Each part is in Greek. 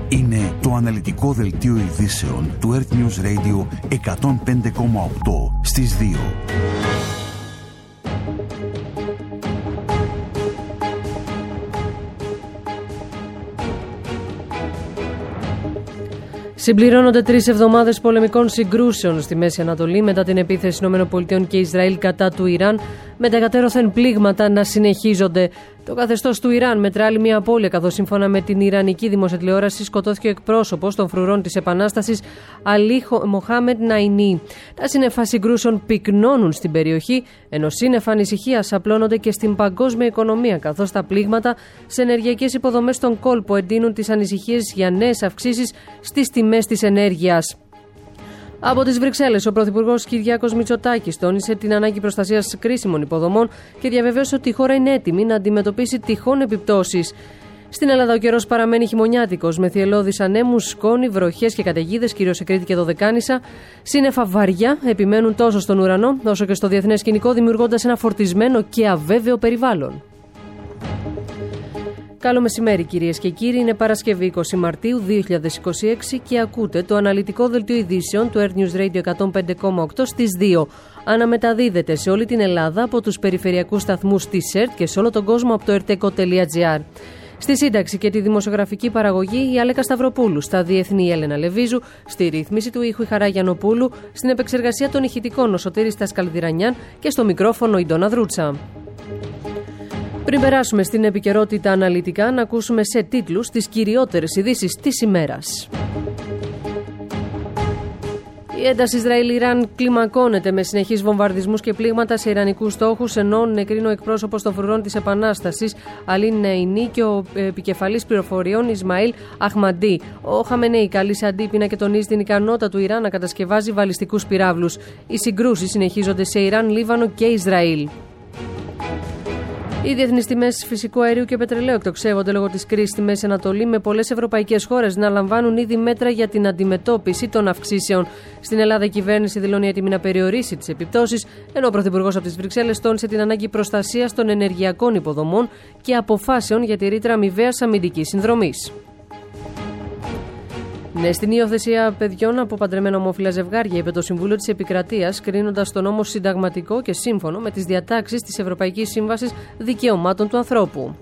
Είναι το αναλυτικό δελτίο ειδήσεων του Earth News Radio 105,8 στις 2. Συμπληρώνονται 3 εβδομάδες πολεμικών συγκρούσεων στη Μέση Ανατολή μετά την επίθεση ΗΠΑ και Ισραήλ κατά του Ιράν, με τα κατέρωθεν πλήγματα να συνεχίζονται. Το καθεστώς του Ιράν μετρά άλλη μια απώλεια, καθώς σύμφωνα με την Ιρανική δημοσιοτηλεόραση σκοτώθηκε ο εκπρόσωπος των φρουρών της Επανάστασης Αλί Μοχάμεντ Ναϊνί. Τα σύννεφα συγκρούσεων πυκνώνουν στην περιοχή, ενώ σύννεφα ανησυχίας απλώνονται και στην παγκόσμια οικονομία, καθώς τα πλήγματα σε ενεργειακές υποδομές στον κόλπο εντείνουν τις ανησυχίες για νέες αυξήσεις στις τιμές της ενέργειας. Από τις Βρυξέλλες, ο Πρωθυπουργός Κυριάκος Μητσοτάκης τόνισε την ανάγκη προστασίας κρίσιμων υποδομών και διαβεβαίωσε ότι η χώρα είναι έτοιμη να αντιμετωπίσει τυχόν επιπτώσεις. Στην Ελλάδα, ο καιρός παραμένει χειμωνιάτικος, με θυελλώδεις ανέμους, σκόνη, βροχές και καταιγίδες, κυρίως σε Κρήτη και Δωδεκάνησα. Σύννεφα βαριά επιμένουν τόσο στον ουρανό, όσο και στο διεθνές σκηνικό, δημιουργώντας ένα φορτισμένο και αβέβαιο περιβάλλον. Καλό μεσημέρι, κυρίες και κύριοι. Είναι Παρασκευή 20 Μαρτίου 2026 και ακούτε το αναλυτικό δελτίο ειδήσεων του Earth News Radio 105,8 στις 2. Αναμεταδίδεται σε όλη την Ελλάδα από τους περιφερειακούς σταθμούς της ΕΡΤ και σε όλο τον κόσμο από το erteco.gr. Στη σύνταξη και τη δημοσιογραφική παραγωγή η Αλέκα Σταυροπούλου, στα διεθνή η Έλενα Λεβίζου, στη ρύθμιση του ήχου η Χαρά Γιαννοπούλου, στην επεξεργασία των ηχητικών ο Σωτήρης Τασκαλδηρανιάν και στο μικρόφωνο η Ντόνα Δρούτσα. Πριν περάσουμε στην επικαιρότητα αναλυτικά, να ακούσουμε σε τίτλους τις κυριότερες ειδήσεις της ημέρας. Η ένταση Ισραήλ-Ιράν κλιμακώνεται με συνεχείς βομβαρδισμούς και πλήγματα σε ιρανικούς στόχους, ενώ νεκρίνει ο εκπρόσωπος των φρουρών της Επανάστασης Αλί Ναϊνί και ο επικεφαλής πληροφοριών Ισμαήλ Αχμαντί. Ο Χαμενέι καλεί σε αντίπεινα και τονίζει την ικανότητα του Ιράν να κατασκευάζει βαλιστικούς πυράβλους. Οι συγκρούσεις συνεχίζονται σε Ιράν, Λίβανο και Ισραήλ. Οι διεθνείς τιμές φυσικού αερίου και πετρελαίου εκτοξεύονται λόγω της κρίσης στη Μέση Ανατολή, με πολλές ευρωπαϊκές χώρες να λαμβάνουν ήδη μέτρα για την αντιμετώπιση των αυξήσεων. Στην Ελλάδα, η κυβέρνηση δηλώνει έτοιμη να περιορίσει τις επιπτώσεις, ενώ ο Πρωθυπουργός από τις Βρυξέλλες τόνισε την ανάγκη προστασίας των ενεργειακών υποδομών και αποφάσεων για τη ρήτρα αμοιβαίας αμυντικής συνδρομής. Ναι, στην υιοθεσία παιδιών από παντρεμένα ομόφυλα ζευγάρια, είπε το Συμβούλιο της Επικρατείας, κρίνοντας τον νόμο συνταγματικό και σύμφωνο με τις διατάξεις της Ευρωπαϊκής Σύμβασης Δικαιωμάτων του Ανθρώπου.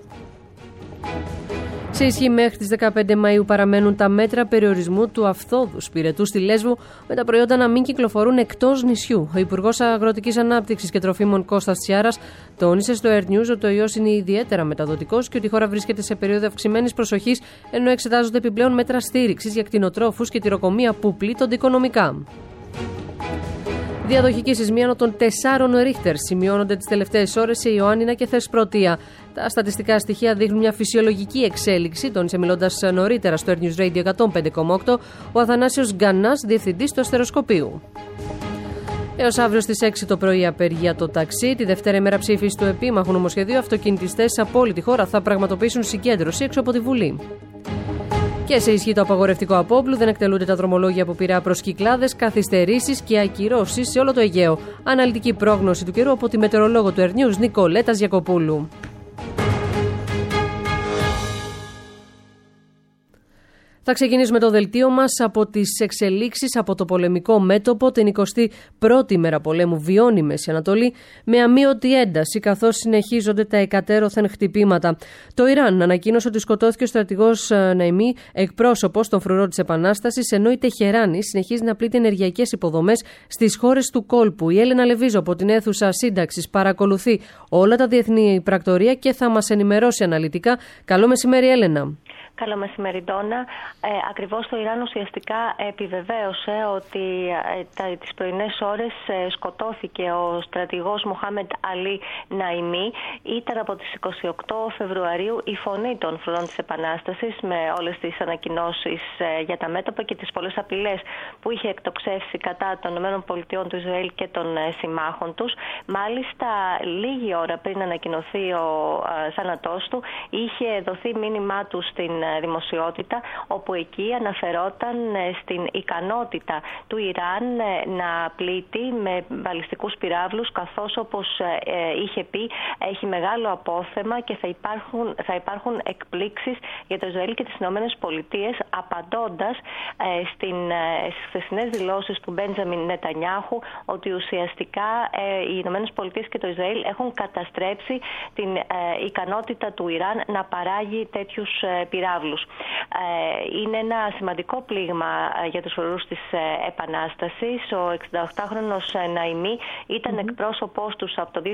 Σε ισχύ μέχρι τις 15 Μαΐου παραμένουν τα μέτρα περιορισμού του αυθόδου πυρετού στη Λέσβο, με τα προϊόντα να μην κυκλοφορούν εκτός νησιού. Ο Υπουργός Αγροτικής Ανάπτυξης και Τροφίμων Κώστας Τσιάρας τόνισε στο Earth News ότι ο ιός είναι ιδιαίτερα μεταδοτικός και ότι η χώρα βρίσκεται σε περίοδο αυξημένης προσοχής, ενώ εξετάζονται επιπλέον μέτρα στήριξης για κτηνοτρόφους και τυροκομεία που πλήττονται οικονομικά. Διαδοχική σεισμοί άνω των 4 Ρίχτερ σημειώνονται τις τελευταίες ώρες σε Ιωάννινα και Θεσπρωτεία. Τα στατιστικά στοιχεία δείχνουν μια φυσιολογική εξέλιξη, τόνισε μιλώντας νωρίτερα στο Earth News Radio 105,8 ο Αθανάσιος Γκανάς, διευθυντής του αστεροσκοπείου. Έως αύριο στις 6 το πρωί απεργία το ταξί. Τη Δευτέρα ημέρα ψήφισης του επίμαχου νομοσχεδίου, αυτοκινητιστές από όλη τη χώρα θα πραγματοποιήσουν συγκέντρωση έξω από τη Βουλή. Και σε ισχύ το απαγορευτικό απόπλου, δεν εκτελούνται τα δρομολόγια από Πειραιά προς Κυκλάδες, καθυστερήσεις και ακυρώσεις σε όλο το Αιγαίο. Αναλυτική πρόγνωση του καιρού από τη μετεωρολόγο του Earth News Νικολέτα Γιακοπούλου. Θα ξεκινήσουμε το δελτίο μας από τις εξελίξεις από το πολεμικό μέτωπο. Την 21η μέρα πολέμου βιώνει η Μέση Ανατολή με αμείωτη ένταση, καθώς συνεχίζονται τα εκατέρωθεν χτυπήματα. Το Ιράν ανακοίνωσε ότι σκοτώθηκε ο στρατηγός Ναϊμί, εκπρόσωπος των φρουρών της Επανάστασης, ενώ η Τεχεράνη συνεχίζει να πλήττει ενεργειακές υποδομές στις χώρες του κόλπου. Η Έλενα Λεβίζο από την αίθουσα σύνταξης παρακολουθεί όλα τα διεθνή πρακτορία και θα μας ενημερώσει αναλυτικά. Καλό μεσημέρι, Έλενα. Καλό μεσημέρι, Ντόνα. Ακριβώς το Ιράν ουσιαστικά επιβεβαίωσε ότι τις πρωινές ώρες σκοτώθηκε ο στρατηγός Μοχάμεντ Αλί Ναϊμί. Ήταν από τις 28 Φεβρουαρίου η φωνή των φρουρών της Επανάστασης, με όλες τις ανακοινώσεις για τα μέτωπα και τις πολλές απειλές που είχε εκτοξεύσει κατά των ΗΠΑ, του Ισραήλ και των συμμάχων τους. Μάλιστα, λίγη ώρα πριν ανακοινωθεί ο θάνατός του, είχε δοθεί μήνυμά του στην δημοσιότητα, όπου εκεί αναφερόταν στην ικανότητα του Ιράν να πλήττει με βαλιστικούς πυράβλους, καθώς όπως είχε πει έχει μεγάλο απόθεμα και θα υπάρχουν εκπλήξεις για το Ισραήλ και τις Ηνωμένες Πολιτείες, απαντώντας στις χθεσινές δηλώσεις του Μπέντζαμιν Νετανιάχου ότι ουσιαστικά οι Ηνωμένες Πολιτείες και το Ισραήλ έχουν καταστρέψει την ικανότητα του Ιράν να παράγει τέτοιους πυράβλους. Είναι ένα σημαντικό πλήγμα για τους φρουρούς της Επανάστασης. Ο 68χρονος Ναϊμί ήταν εκπρόσωπός τους από το 2024,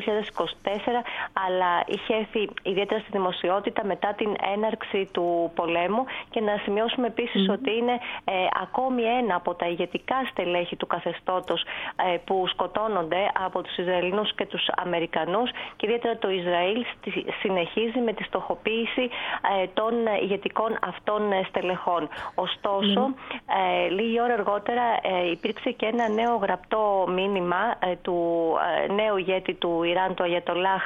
αλλά είχε έρθει ιδιαίτερα στη δημοσιότητα μετά την έναρξη του πολέμου, και να σημειώσουμε επίσης ότι είναι ακόμη ένα από τα ηγετικά στελέχη του καθεστώτος που σκοτώνονται από τους Ισραηλινούς και τους Αμερικανούς, και ιδιαίτερα το Ισραήλ συνεχίζει με τη στοχοποίηση των ηγετικών αυτών στελεχών. Ωστόσο, λίγη ώρα αργότερα υπήρξε και ένα νέο γραπτό μήνυμα του νέου ηγέτη του Ιράν, του Αγιατολάχ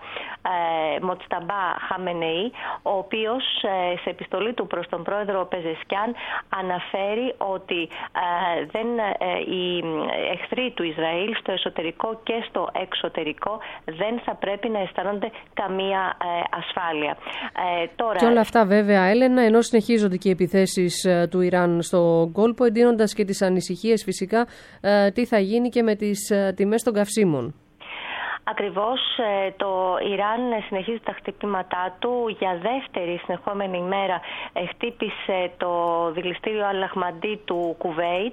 Μοτσταμπά Χαμενεή, ο οποίος σε επιστολή του προς τον πρόεδρο Πεζεσκιάν αναφέρει ότι οι εχθροί του Ισραήλ στο εσωτερικό και στο εξωτερικό δεν θα πρέπει να αισθάνονται καμία ασφάλεια. Και όλα αυτά βέβαια, Έλενα, ενώ συνεχίζονται και οι επιθέσεις του Ιράν στο κόλπο, εντείνοντας και τις ανησυχίες φυσικά τι θα γίνει και με τις τιμές των καυσίμων. Ακριβώς, το Ιράν συνεχίζει τα χτυπήματά του. Για δεύτερη συνεχόμενη ημέρα χτύπησε το δηληστήριο Αλ-Αχμαντί του Κουβέιτ.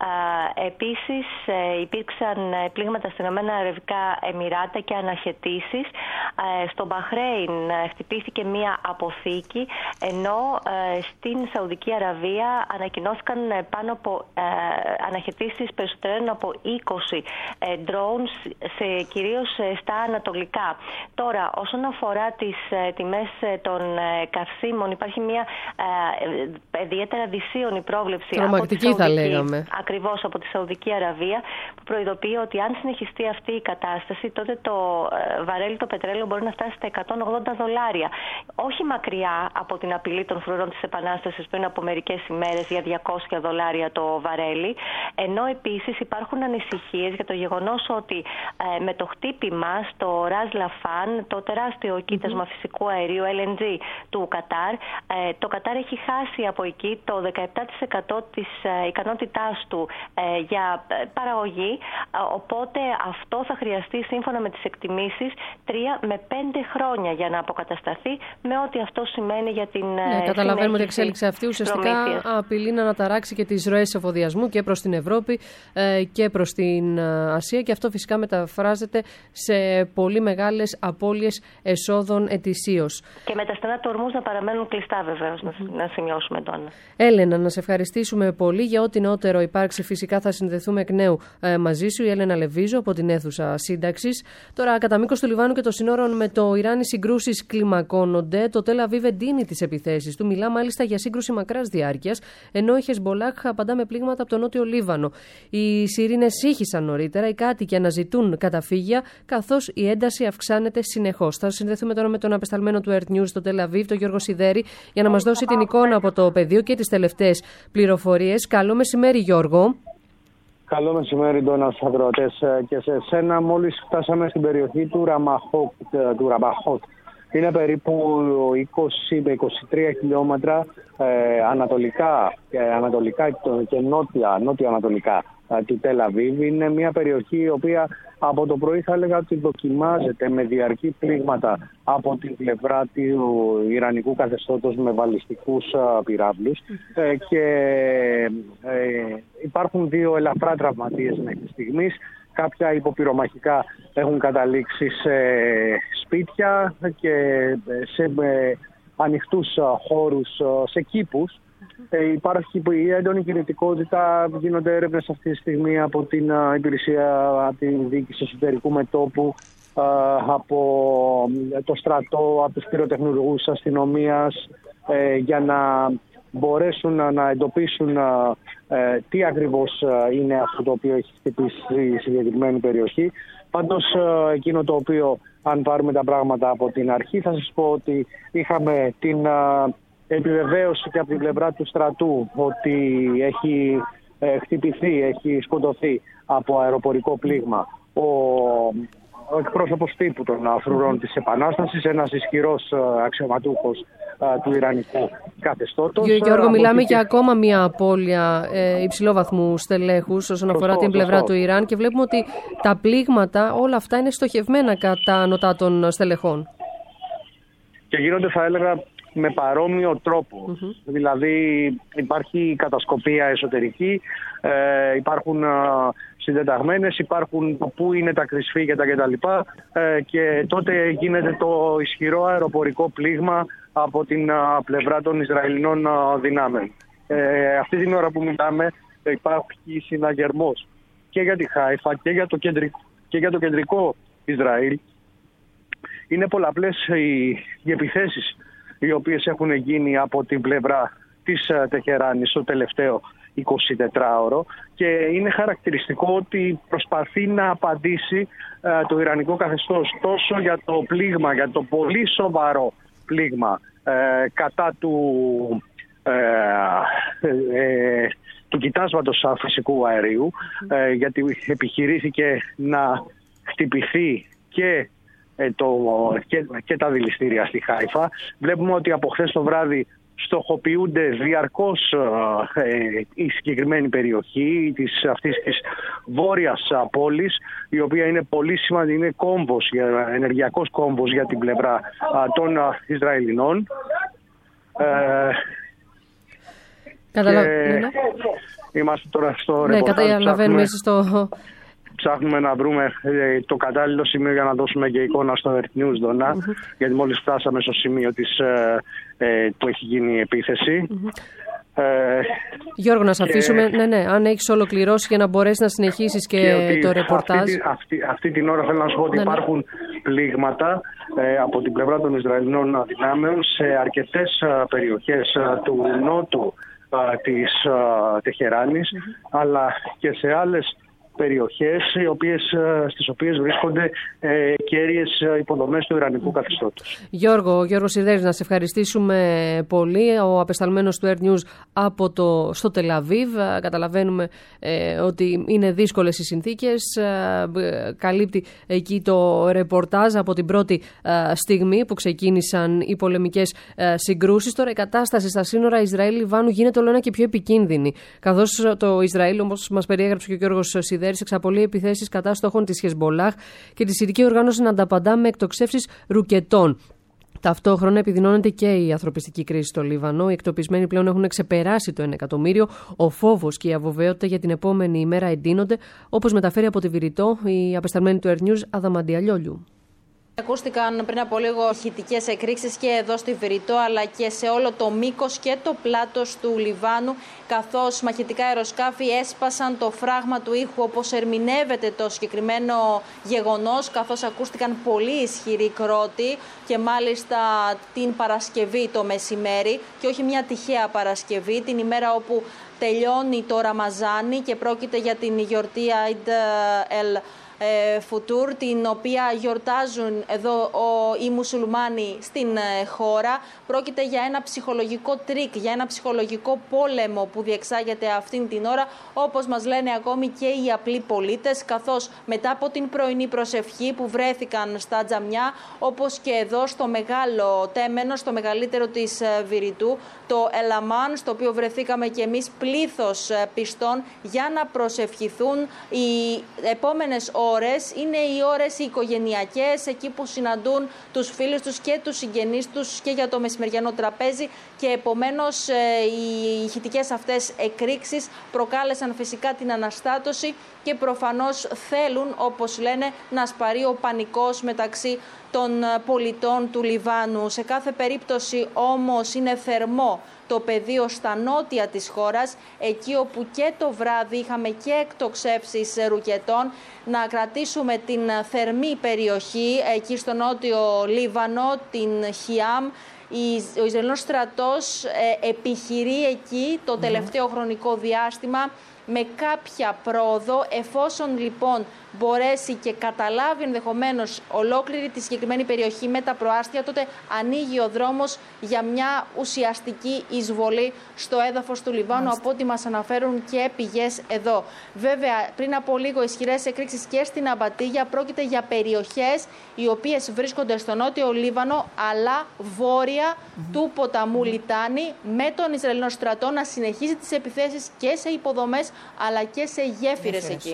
Επίσης υπήρξαν πλήγματα στην Ηνωμένα Αραβικά Εμιράτα και αναχαιτήσεις. Στο Μπαχρέιν χτυπήθηκε μία αποθήκη, ενώ στην Σαουδική Αραβία ανακοινώθηκαν πάνω από αναχαιτήσεις περισσότερων από 20 drones, κυρίως στα ανατολικά. Τώρα, όσον αφορά τις τιμές των καυσίμων, υπάρχει μια ιδιαίτερα δυσίωνη πρόβλεψη τρομακτική, θα λέγαμε. Ακριβώς, από τη Σαουδική Αραβία, που προειδοποιεί ότι αν συνεχιστεί αυτή η κατάσταση, τότε το βαρέλι το πετρέλαιο μπορεί να φτάσει στα $180. Όχι μακριά από την απειλή των φρουρών της Επανάστασης πριν από μερικές ημέρες για $200 το βαρέλι, ενώ επίσης υπάρχουν ανησυχίες για το γεγονός ότι με το χτύπημα στο Ραζ Λαφάν, το τεράστιο κοίτασμα φυσικού αερίου LNG του Κατάρ, το Κατάρ έχει χάσει από εκεί το 17% της ικανότητάς του για παραγωγή, οπότε αυτό θα χρειαστεί, σύμφωνα με τις εκτιμήσεις, 3 με 5 χρόνια για να αποκατασταθεί, με ό,τι αυτό σημαίνει για την καταλαβαίνουμε ότι η εξέλιξη αυτή ουσιαστικά απειλεί να αναταράξει και τις ροές εφοδιασμού και προς την Ευρώπη και προς την Ασία, και αυτό φυσικά μεταφράζεται σε πολύ μεγάλες απώλειες εσόδων ετησίως. Και με τα στενά του Ορμούζ να παραμένουν κλειστά, βεβαίως, να σημειώσουμε τώρα. Έλενα, να σε ευχαριστήσουμε πολύ για ό,τι νεότερο υπάρξει. Φυσικά θα συνδεθούμε εκ νέου μαζί σου, η Έλενα Λεβίζο από την αίθουσα σύνταξης. Τώρα, κατά μήκος του Λιβάνου και των συνόρων με το Ιράν, οι συγκρούσεις κλιμακώνονται. Το Τελ Αβίβ εντείνει τις επιθέσεις του. Μιλά μάλιστα για σύγκρουση μακράς διάρκειας, ενώ η Χεσμπολάχ απαντά με πλήγματα από το νότιο Λίβανο. Οι σιρήνες σύχησαν νωρίτερα, οι κάτοικοι αναζητούν καταφύγια, καθώς η ένταση αυξάνεται συνεχώς. Θα συνδεθούμε τώρα με τον απεσταλμένο του Earth News στο Τελ Αβίβ, τον Γιώργο Σιδέρη, για να μας δώσει την εικόνα από το πεδίο και τις τελευταίες πληροφορίες. Καλό μεσημέρι, Γιώργο. Καλό μεσημέρι, Ντόνα, στους ακροατές και σε σένα. Μόλις φτάσαμε στην περιοχή του Ραμπαχότ. Είναι περίπου 20 με 23 χιλιόμετρα ανατολικά και νότιο-ανατολικά του Τελ Αβίβ. Είναι μια περιοχή η οποία από το πρωί θα έλεγα ότι δοκιμάζεται με διαρκή πλήγματα από την πλευρά του Ιρανικού καθεστώτος με βαλιστικούς πυράβλους και υπάρχουν 2 ελαφρά τραυματίες μέχρι στιγμής. Κάποια υποπυρομαχικά έχουν καταλήξει σε σπίτια και σε ανοιχτούς χώρους, σε κήπους. Υπάρχει η έντονη κινητικότητα, γίνονται έρευνες αυτή τη στιγμή από την υπηρεσία, από την διοίκηση εσωτερικού μετώπου, από το στρατό, από τους πυροτεχνουργούς αστυνομίας, για να μπορέσουν να εντοπίσουν τι ακριβώς είναι αυτό το οποίο έχει χτυπήσει στη συγκεκριμένη περιοχή. Πάντως εκείνο το οποίο, αν πάρουμε τα πράγματα από την αρχή, θα σας πω ότι είχαμε την επιβεβαίωση και από την πλευρά του στρατού ότι έχει χτυπηθεί, έχει σκοτωθεί από αεροπορικό πλήγμα ο εκπρόσωπος τύπου των φρουρών της Επανάστασης, ένας ισχυρός αξιωματούχος του Ιρανικού καθεστώτος. Γιώργο, μιλάμε για ακόμα μια απώλεια υψηλόβαθμου στελέχους όσον αφορά την πλευρά του Ιράν και βλέπουμε ότι τα πλήγματα όλα αυτά είναι στοχευμένα κατά νοτά των στελεχών. Και γίνονται, θα έλεγα, με παρόμοιο τρόπο. Δηλαδή υπάρχει κατασκοπία εσωτερική, υπάρχουν συντεταγμένες, υπάρχουν πού είναι τα κρυσφύγετα κτλ. Και τότε γίνεται το ισχυρό αεροπορικό πλήγμα από την πλευρά των Ισραηλινών δυνάμεων. Αυτή την ώρα που μιλάμε υπάρχει συναγερμός και για τη Χάιφα και για το κεντρικό Ισραήλ. Είναι πολλαπλές οι επιθέσεις οι οποίες έχουν γίνει από την πλευρά της Τεχεράνης το τελευταίο 24ωρο και είναι χαρακτηριστικό ότι προσπαθεί να απαντήσει το Ιρανικό καθεστώς τόσο για το πλήγμα, για το πολύ σοβαρό πλήγμα κατά του κοιτάσματος φυσικού αερίου, γιατί επιχειρήθηκε να χτυπηθεί και τα δηληστήρια στη Χάιφα. Βλέπουμε ότι από χθες το βράδυ στοχοποιούνται διαρκώς η συγκεκριμένη περιοχή αυτής της βόρειας πόλης, η οποία είναι πολύ σημαντική, είναι ενεργειακός κόμβος για την πλευρά των Ισραηλινών. Είμαστε τώρα στο ρεπορτάζ. Ψάχνουμε να βρούμε το κατάλληλο σημείο για να δώσουμε και εικόνα στο Earth News, Δονά, γιατί μόλις φτάσαμε στο σημείο που έχει γίνει η επίθεση. Γιώργο, να σε αφήσουμε, αν έχεις ολοκληρώσει για να μπορέσεις να συνεχίσεις και το ρεπορτάζ. Αυτή την ώρα θέλω να σου πω ότι υπάρχουν πλήγματα από την πλευρά των Ισραηλινών δυνάμεων σε αρκετές περιοχές του νότου της Τεχεράνης, αλλά και σε άλλες περιοχές στις οποίες βρίσκονται κέρυες υποδομές του Ιρανικού καθεστώτος. Γιώργο Σιδέρης, να σε ευχαριστήσουμε πολύ. Ο απεσταλμένος του Earth News στο Τελαβίβ. Καταλαβαίνουμε ότι είναι δύσκολες οι συνθήκες. Καλύπτει εκεί το ρεπορτάζ από την πρώτη στιγμή που ξεκίνησαν οι πολεμικές συγκρούσεις. Τώρα η κατάσταση στα σύνορα Ισραήλ-Λιβάνου γίνεται όλο ένα και πιο επικίνδυνη. Καθώς το Ισραήλ, όπως μας περιέγραψε και ο Γιώργος Σιδέρης, εξαπολύει επιθέσεις κατά στόχων της Χεσμπολάχ και τη Συρική Οργάνωση να ανταπαντά με εκτοξεύσεις ρουκετών. Ταυτόχρονα επιδεινώνεται και η ανθρωπιστική κρίση στο Λίβανο. Οι εκτοπισμένοι πλέον έχουν ξεπεράσει το 1 εκατομμύριο. Ο φόβος και η αβεβαιότητα για την επόμενη ημέρα εντείνονται, όπως μεταφέρει από τη Βηρητό η απεσταλμένη του Earth News Αδαμαντία Λιόλιου. Ακούστηκαν πριν από λίγο ηχητικές εκρήξεις και εδώ στη Βηρητό, αλλά και σε όλο το μήκος και το πλάτος του Λιβάνου, καθώς μαχητικά αεροσκάφη έσπασαν το φράγμα του ήχου, όπως ερμηνεύεται το συγκεκριμένο γεγονός, καθώς ακούστηκαν πολύ ισχυροί κρότοι και μάλιστα την Παρασκευή το μεσημέρι, και όχι μια τυχαία Παρασκευή, την ημέρα όπου τελειώνει το Ραμαζάνι και πρόκειται για την γιορτή Eid el Φουτούρ, την οποία γιορτάζουν εδώ οι μουσουλμάνοι στην χώρα. Πρόκειται για ένα ψυχολογικό τρίκ, για ένα ψυχολογικό πόλεμο που διεξάγεται αυτήν την ώρα, όπως μας λένε ακόμη και οι απλοί πολίτες, καθώς μετά από την πρωινή προσευχή που βρέθηκαν στα τζαμιά, όπως και εδώ στο μεγάλο τέμενο, στο μεγαλύτερο της Βηρητού, το Ελαμάν, στο οποίο βρεθήκαμε και εμείς πλήθος πιστών για να προσευχηθούν. Οι επόμενες ώρες είναι οι ώρες οι οικογενειακές, εκεί που συναντούν τους φίλους τους και τους συγγενείς τους και για το μεσημεριανό τραπέζι, και επομένως οι ηχητικές αυτές εκρήξεις προκάλεσαν φυσικά την αναστάτωση και προφανώς θέλουν, όπως λένε, να σπαρεί ο πανικός μεταξύ των πολιτών του Λιβάνου. Σε κάθε περίπτωση όμως είναι θερμό το πεδίο στα νότια της χώρας, εκεί όπου και το βράδυ είχαμε και εκτοξεύσεις ρουκετών. Να κρατήσουμε την θερμή περιοχή εκεί στο νότιο Λίβανο, την Χιάμ, Ο Ισραηλινός στρατός επιχειρεί εκεί το τελευταίο χρονικό διάστημα με κάποια πρόοδο. Εφόσον λοιπόν μπορέσει και καταλάβει ενδεχομένως ολόκληρη τη συγκεκριμένη περιοχή με τα προάστια, τότε ανοίγει ο δρόμος για μια ουσιαστική εισβολή στο έδαφος του Λιβάνου, από ό,τι μας αναφέρουν και πηγές εδώ. Βέβαια, πριν από λίγο ισχυρές εκρήξεις και στην Αμπατίγια. Πρόκειται για περιοχές οι οποίες βρίσκονται στο νότιο Λίβανο, αλλά βόρεια του ποταμού Λιτάνη, με τον Ισραηλινό στρατό να συνεχίζει τις επιθέσεις και σε υποδομές αλλά και σε γέφυρες εκεί.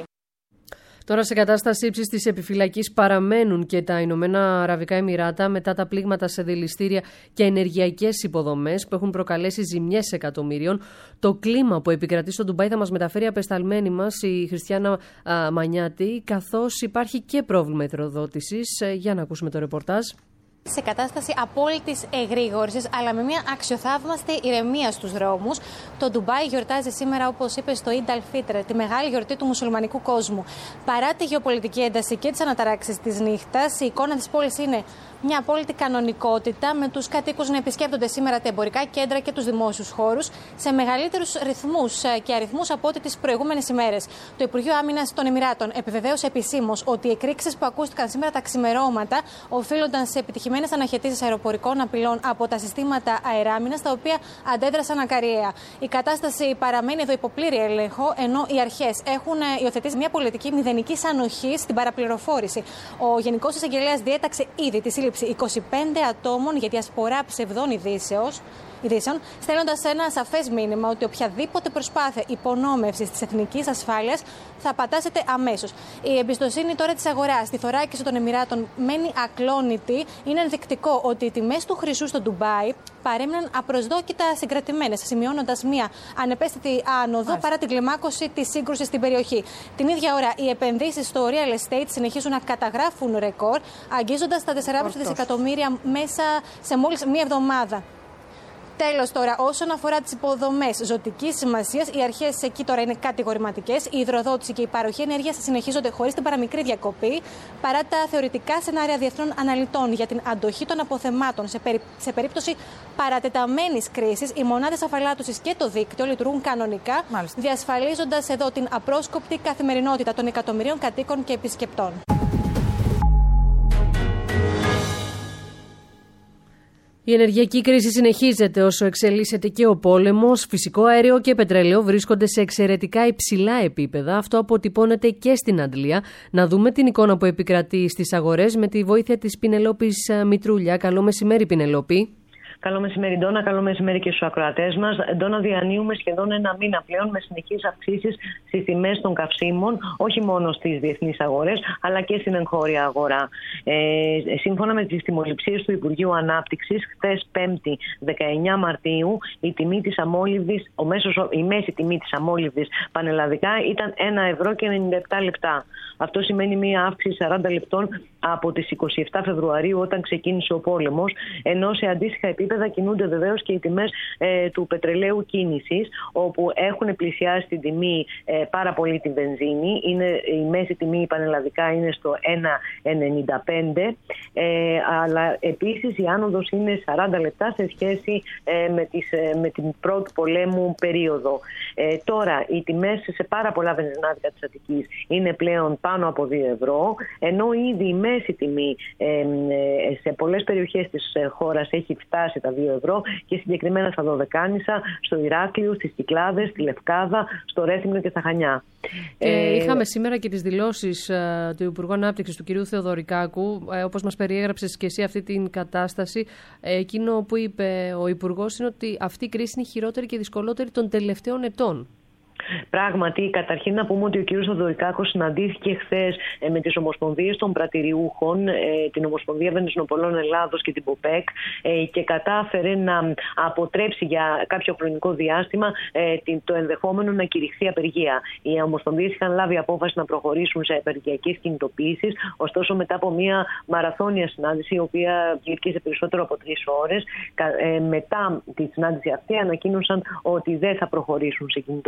Τώρα σε κατάσταση ύψης της επιφυλακής παραμένουν και τα Ηνωμένα Αραβικά Εμιράτα μετά τα πλήγματα σε δηληστήρια και ενεργειακές υποδομές που έχουν προκαλέσει ζημιές εκατομμύριων. Το κλίμα που επικρατεί στο Ντουμπάι θα μας μεταφέρει απεσταλμένη μας η Χριστιάνα Μανιάτη, καθώς υπάρχει και πρόβλημα υδροδότησης. Για να ακούσουμε το ρεπορτάζ. Σε κατάσταση απόλυτης εγρήγορσης, αλλά με μια αξιοθαύμαστη ηρεμία στους δρόμους. Το Ντουμπάι γιορτάζει σήμερα, όπως είπε, στο Ιντ Αλ-Φίτρ, τη μεγάλη γιορτή του μουσουλμανικού κόσμου. Παρά τη γεωπολιτική ένταση και τις αναταράξεις της νύχτας, η εικόνα της πόλης είναι μια απόλυτη κανονικότητα, με τους κατοίκους να επισκέπτονται σήμερα τα εμπορικά κέντρα και τους δημόσιους χώρους σε μεγαλύτερους ρυθμούς και αριθμούς από ό,τι τις προηγούμενες ημέρες. Το Υπουργείο Άμυνας των Εμιράτων επιβεβαίωσε επισήμως ότι οι εκρήξεις που ακούστηκαν σήμερα τα ξημερώματα οφείλονταν σε επιτυχημένες αναχαιτήσεις αεροπορικών απειλών από τα συστήματα αεράμυνας, τα οποία αντέδρασαν ακαριέα. Η κατάσταση παραμένει εδώ υπό πλήρη έλεγχο, ενώ οι αρχές έχουν υιοθετήσει μια πολιτική μηδενικής ανοχής στην παραπληροφόρηση. Ο Γενικός Εισαγγελέας διέταξε ήδη τη σύλληψη 25 ατόμων για διασπορά ψευδών ειδήσεων, στέλνοντας ένα σαφές μήνυμα ότι οποιαδήποτε προσπάθεια υπονόμευσης της εθνικής ασφάλειας θα πατάσεται αμέσως. Η εμπιστοσύνη τώρα της αγοράς στη θωράκιση των Εμιράτων μένει ακλόνητη. Είναι ενδεικτικό ότι οι τιμές του χρυσού στο Ντουμπάι παρέμειναν απροσδόκητα συγκρατημένες, σημειώνοντας μια ανεπαίσθητη άνοδο παρά την κλιμάκωση της σύγκρουσης στην περιοχή. Την ίδια ώρα, οι επενδύσεις στο real estate συνεχίζουν να καταγράφουν ρεκόρ, αγγίζοντας τα 4,5 δισεκατομμύρια μέσα σε μόλις μία εβδομάδα. Τέλος, τώρα, όσον αφορά τις υποδομές ζωτικής σημασίας, οι αρχές εκεί τώρα είναι κατηγορηματικές. Η υδροδότηση και η παροχή ενέργειας συνεχίζονται χωρίς την παραμικρή διακοπή, παρά τα θεωρητικά σενάρια διεθνών αναλυτών για την αντοχή των αποθεμάτων. Σε περίπτωση παρατεταμένης κρίσης, οι μονάδες αφαλάτωσης και το δίκτυο λειτουργούν κανονικά, διασφαλίζοντας εδώ την απρόσκοπτη καθημερινότητα των εκατομμυρίων κατοίκων και επισκεπτών. Η ενεργειακή κρίση συνεχίζεται όσο εξελίσσεται και ο πόλεμος. Φυσικό αέριο και πετρέλαιο βρίσκονται σε εξαιρετικά υψηλά επίπεδα. Αυτό αποτυπώνεται και στην Αντλία. Να δούμε την εικόνα που επικρατεί στις αγορές με τη βοήθεια της Πινελόπης Μητρούλια. Καλό μεσημέρι, Πινελόπη. Καλό μεσημέρι, Ντόνα. Καλό μεσημέρι και στους ακροατές μας. Ντόνα, διανύουμε σχεδόν ένα μήνα πλέον με συνεχείς αυξήσεις στις τιμές των καυσίμων, όχι μόνο στις διεθνείς αγορές, αλλά και στην εγχώρια αγορά. Σύμφωνα με τις τιμοληψίες του Υπουργείου Ανάπτυξης, χθες 5η 19 Μαρτίου, η μέση τιμή της αμόλυβδης πανελλαδικά ήταν 1,97 ευρώ. Αυτό σημαίνει μία αύξηση 40 λεπτών από τις 27 Φεβρουαρίου, όταν ξεκίνησε ο πόλεμος, ενώ σε αντίστοιχα επίπεδα κινούνται βεβαίως και οι τιμές του πετρελαίου κίνησης, όπου έχουν πλησιάσει την τιμή πάρα πολύ τη βενζίνη. Η μέση τιμή πανελλαδικά είναι στο 1,95, αλλά επίσης η άνοδος είναι 40 λεπτά σε σχέση με την πρώτη πολέμου περίοδο. Τώρα, οι τιμές σε πάρα πολλά βενζινάδικα της Αττικής είναι πλέον πάνω από 2 ευρώ, ενώ ήδη η μέση τιμή σε πολλές περιοχές της χώρας έχει φτάσει τα 2 ευρώ και συγκεκριμένα στα Δωδεκάνησα, στο Ηράκλειο, στις Κυκλάδες, στη Λευκάδα, στο Ρέθυμνο και στα Χανιά. Είχαμε σήμερα και τις δηλώσεις του Υπουργού Ανάπτυξης, του κ. Θεοδωρικάκου, όπως μας περιέγραψες και εσύ αυτή την κατάσταση. Εκείνο που είπε ο Υπουργός είναι ότι αυτή η κρίση είναι η χειρότερη και δυσκολότερη των τελευταίων ετών. Πράγματι, καταρχήν να πούμε ότι ο κ. Θεοδωρικάκος συναντήθηκε χθες με τις ομοσπονδίες των πρατηριούχων, την Ομοσπονδία Βενζινοπολών Ελλάδος και την ΠΟΠΕΚ, και κατάφερε να αποτρέψει για κάποιο χρονικό διάστημα το ενδεχόμενο να κηρυχθεί απεργία. Οι ομοσπονδίες είχαν λάβει απόφαση να προχωρήσουν σε απεργιακές κινητοποιήσεις, ωστόσο μετά από μια μαραθώνια συνάντηση, η οποία διήρκησε περισσότερο από 3 ώρες, μετά τη συνάντηση αυτή ανακοίνωσαν ότι δεν θα προχωρήσουν σε κινητοποιήσεις.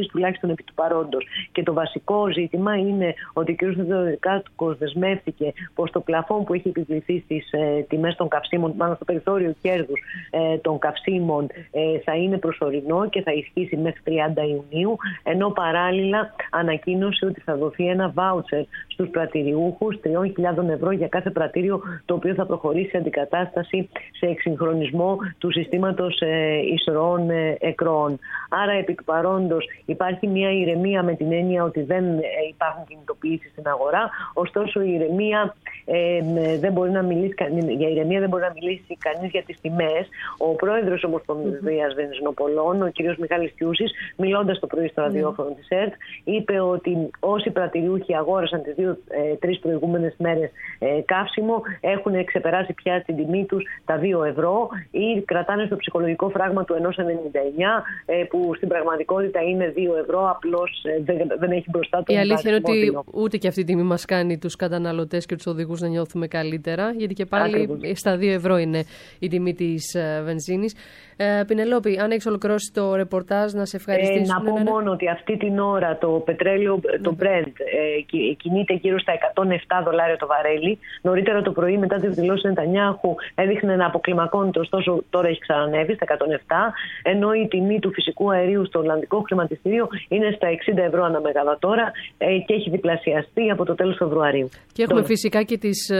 τουλάχιστον επί του παρόντος. Και το βασικό ζήτημα είναι ότι ο κ. Θεοδωρικάκος δεσμεύτηκε πως το πλαφόν που έχει επιβληθεί στις τιμές των καυσίμων, μάλλον στο περιθώριο κέρδους των καυσίμων, θα είναι προσωρινό και θα ισχύσει μέχρι 30 Ιουνίου, ενώ παράλληλα ανακοίνωσε ότι θα δοθεί ένα βάουτσερ στους πρατηριούχους 3.000 ευρώ για κάθε πρατήριο το οποίο θα προχωρήσει αντικατάσταση σε εξυγχρονισμό του συστήματος εισρωών εκροών. Άρα επί του παρόντος υπάρχει μια ηρεμία με την έννοια ότι δεν υπάρχουν κινητοποιήσεις στην αγορά, ωστόσο η ηρεμία δεν μπορεί να μιλήσει, για ηρεμία δεν μπορεί να μιλήσει κανείς για τις τιμές. Ο πρόεδρος Ομοσπονδίας Βενζινοπολών, ο κ. Μιχάλης Κιούσης, μιλώντας το πρωί στο ραδιόφωνο της ΕΡΤ, είπε ότι όσοι πρατηριούχοι αγόρασαν τις 2-3 προηγούμενες μέρες καύσιμο έχουν ξεπεράσει πια την τιμή τους τα 2 ευρώ ή κρατάνε στο ψυχολογικό φράγμα του 1,99 που στην πραγματικότητα είναι 2 ευρώ, απλώς δεν έχει μπροστά το. Η αλήθεια είναι ότι ούτε και αυτή η τιμή μας κάνει τους καταναλωτές και τους οδηγούς να νιώθουμε καλύτερα, γιατί και πάλι ακριβώς στα 2 ευρώ είναι η τιμή της βενζίνης. Πινελόπη, αν έχεις ολοκληρώσει το ρεπορτάζ, να σε ευχαριστήσουμε. Να πω μόνο ότι αυτή την ώρα το πετρέλαιο, το Brent, κινείται γύρω στα $107 το βαρέλι. Νωρίτερα το πρωί, μετά τις δηλώσεις Νετανιάχου, έδειχνε να αποκλιμακώνεται, ωστόσο τώρα έχει ξανανεύει στα 107, ενώ η τιμή του φυσικού αερίου στο Ολλανδικό χρηματιστήριο είναι στα 60 ευρώ ανά μεγαβατόρα και έχει διπλασιαστεί από το τέλος Φεβρουαρίου. Και έχουμε φυσικά και τις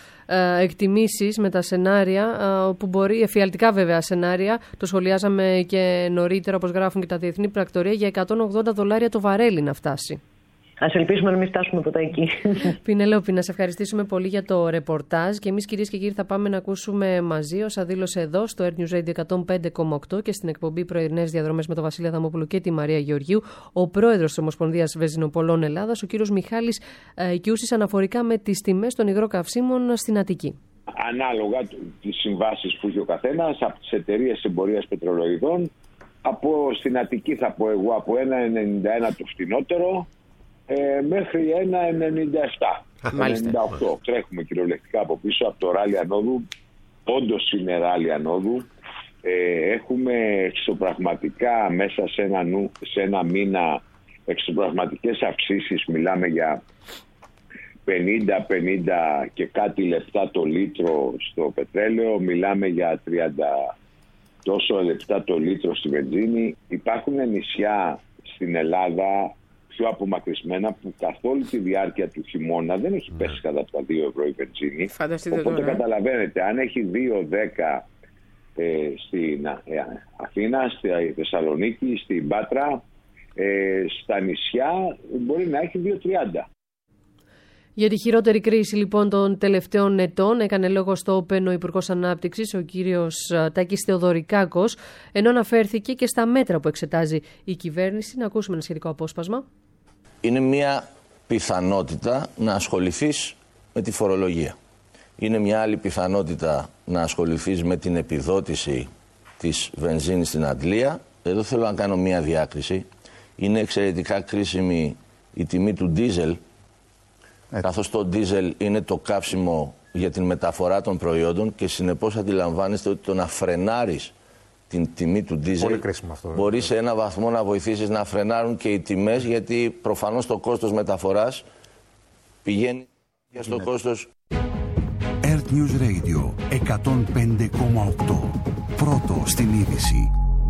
εκτιμήσεις με τα σενάρια, που μπορεί, εφιαλτικά βέβαια σενάρια, το σχολιάζαμε και νωρίτερα, όπως γράφουν και τα διεθνή πρακτορία, για $180 το βαρέλι να φτάσει. Ας ελπίσουμε να μην φτάσουμε ποτέ εκεί. Πινελόπη, να σε ευχαριστήσουμε πολύ για το ρεπορτάζ και εμείς, κυρίες και κύριοι, θα πάμε να ακούσουμε μαζί, όσα δήλωσε εδώ στο Earth News Radio 105,8 και στην εκπομπή Πρωινές Διαδρομές με τον Βασίλη Αδαμόπουλο και τη Μαρία Γεωργίου, ο πρόεδρος της Ομοσπονδίας Βενζινοπολών Ελλάδας, ο κύριος Μιχάλης Κιούσης, αναφορικά με τις τιμές των υγροκαυσίμων στην Αττική. Ανάλογα τις συμβάσεις που έχει ο καθένας από τις εταιρείες εμπορίας πετρελοειδών, στην Αττική θα πω εγώ από 1,91 το φθηνότερο μέχρι 1,97. 98. Τρέχουμε κυριολεκτικά από πίσω από το ράλι ανόδου. Όντως είναι ράλι ανόδου. Έχουμε εξωπραγματικά μέσα σε ένα μήνα εξωπραγματικές αυξήσεις. Μιλάμε για 50 και κάτι λεπτά το λίτρο στο πετρέλαιο. Μιλάμε για 30 τόσο λεπτά το λίτρο στη βενζίνη. Υπάρχουν νησιά στην Ελλάδα πιο απομακρυσμένα που καθ' όλη τη διάρκεια του χειμώνα δεν έχει πέσει κατά τα 2 ευρώ η βενζίνη. Οπότε καταλαβαίνετε, αν έχει 2,10 στην Αθήνα, στη Θεσσαλονίκη, στην Πάτρα, στα νησιά μπορεί να έχει 2,30. Για τη χειρότερη κρίση λοιπόν των τελευταίων ετών έκανε λόγο στο Open ο Υπουργός Ανάπτυξης, ο κύριος Τάκης Θεοδωρικάκος, ενώ αναφέρθηκε και στα μέτρα που εξετάζει η κυβέρνηση. Να ακούσουμε ένα σχετικό απόσπασμα. Είναι μια πιθανότητα να ασχοληθείς με τη φορολογία. Είναι μια άλλη πιθανότητα να ασχοληθείς με την επιδότηση της βενζίνης στην Αντλία. Εδώ θέλω να κάνω μια διάκριση. Είναι εξαιρετικά κρίσιμη η τιμή του ντίζελ, καθώς το ντίζελ είναι το καύσιμο για την μεταφορά των προϊόντων και συνεπώς αντιλαμβάνεστε ότι το να φρενάρεις την τιμή του ντίζελ μπορεί σε ένα βαθμό να βοηθήσεις να φρενάρουν και οι τιμές, γιατί προφανώς το κόστος μεταφοράς πηγαίνει στο κόστος. Earth News Radio 105,8. Πρώτο στην είδηση.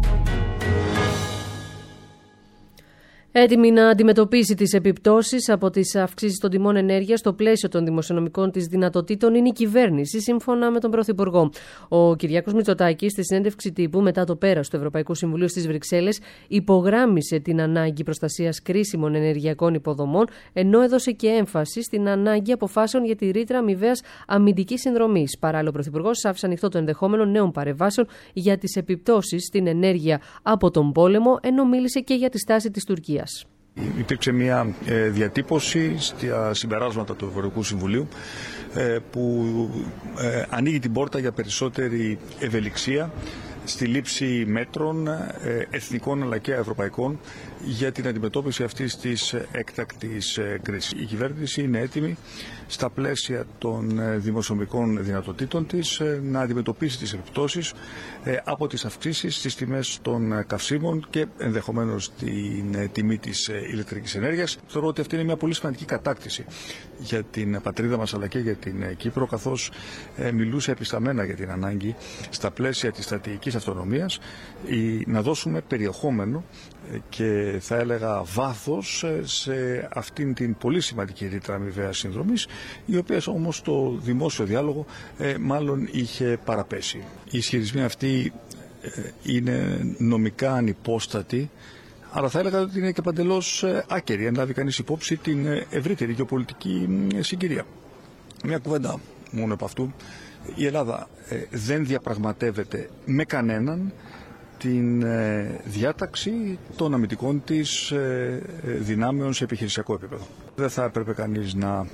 Έτοιμη να αντιμετωπίσει τις επιπτώσεις από τις αυξήσεις των τιμών ενέργειας στο πλαίσιο των δημοσιονομικών της δυνατοτήτων είναι η κυβέρνηση, σύμφωνα με τον Πρωθυπουργό. Ο Κυριάκος Μητσοτάκης, στη συνέντευξη τύπου μετά το πέρας του Ευρωπαϊκού Συμβουλίου στις Βρυξέλλες, υπογράμμισε την ανάγκη προστασίας κρίσιμων ενεργειακών υποδομών, ενώ έδωσε και έμφαση στην ανάγκη αποφάσεων για τη ρήτρα αμοιβαίας αμυντικής συνδρομής. Παράλληλα, ο Πρωθυπουργός άφησε ανοιχτό το ενδεχόμενο νέων παρεμβάσεων για τις επιπτώσεις στην ενέργεια από τον πόλεμο, ενώ μίλησε και για τη στάση της Τουρκίας. Υπήρξε μια διατύπωση στα συμπεράσματα του Ευρωπαϊκού Συμβουλίου που ανοίγει την πόρτα για περισσότερη ευελιξία στη λήψη μέτρων εθνικών αλλά και ευρωπαϊκών για την αντιμετώπιση αυτής της έκτακτης κρίσης. Η κυβέρνηση είναι έτοιμη στα πλαίσια των δημοσιονομικών δυνατοτήτων της να αντιμετωπίσει τις επιπτώσεις από τις αυξήσεις στις τιμές των καυσίμων και ενδεχομένως την τιμή της ηλεκτρικής ενέργειας. Θεωρώ ότι αυτή είναι μια πολύ σημαντική κατάκτηση για την πατρίδα μας αλλά και για την Κύπρο, καθώς μιλούσε επισταμμένα για την ανάγκη στα πλαίσια της στρατηγικής αυτονομίας να δώσουμε περιεχόμενο και θα έλεγα βάθος σε αυτήν την πολύ σημαντική ρήτρα αμοιβαίας συνδρομής, η οποία όμως στο δημόσιο διάλογο μάλλον είχε παραπέσει. Οι ισχυρισμοί αυτοί είναι νομικά ανυπόστατοι, αλλά θα έλεγα ότι είναι και παντελώς άκερη, αν λάβει κανείς υπόψη την ευρύτερη γεωπολιτική συγκυρία. Μια κουβέντα μόνο από αυτού. Η Ελλάδα δεν διαπραγματεύεται με κανέναν την διάταξη των αμυντικών της δυνάμεων σε επιχειρησιακό επίπεδο. Δεν θα έπρεπε κανείς να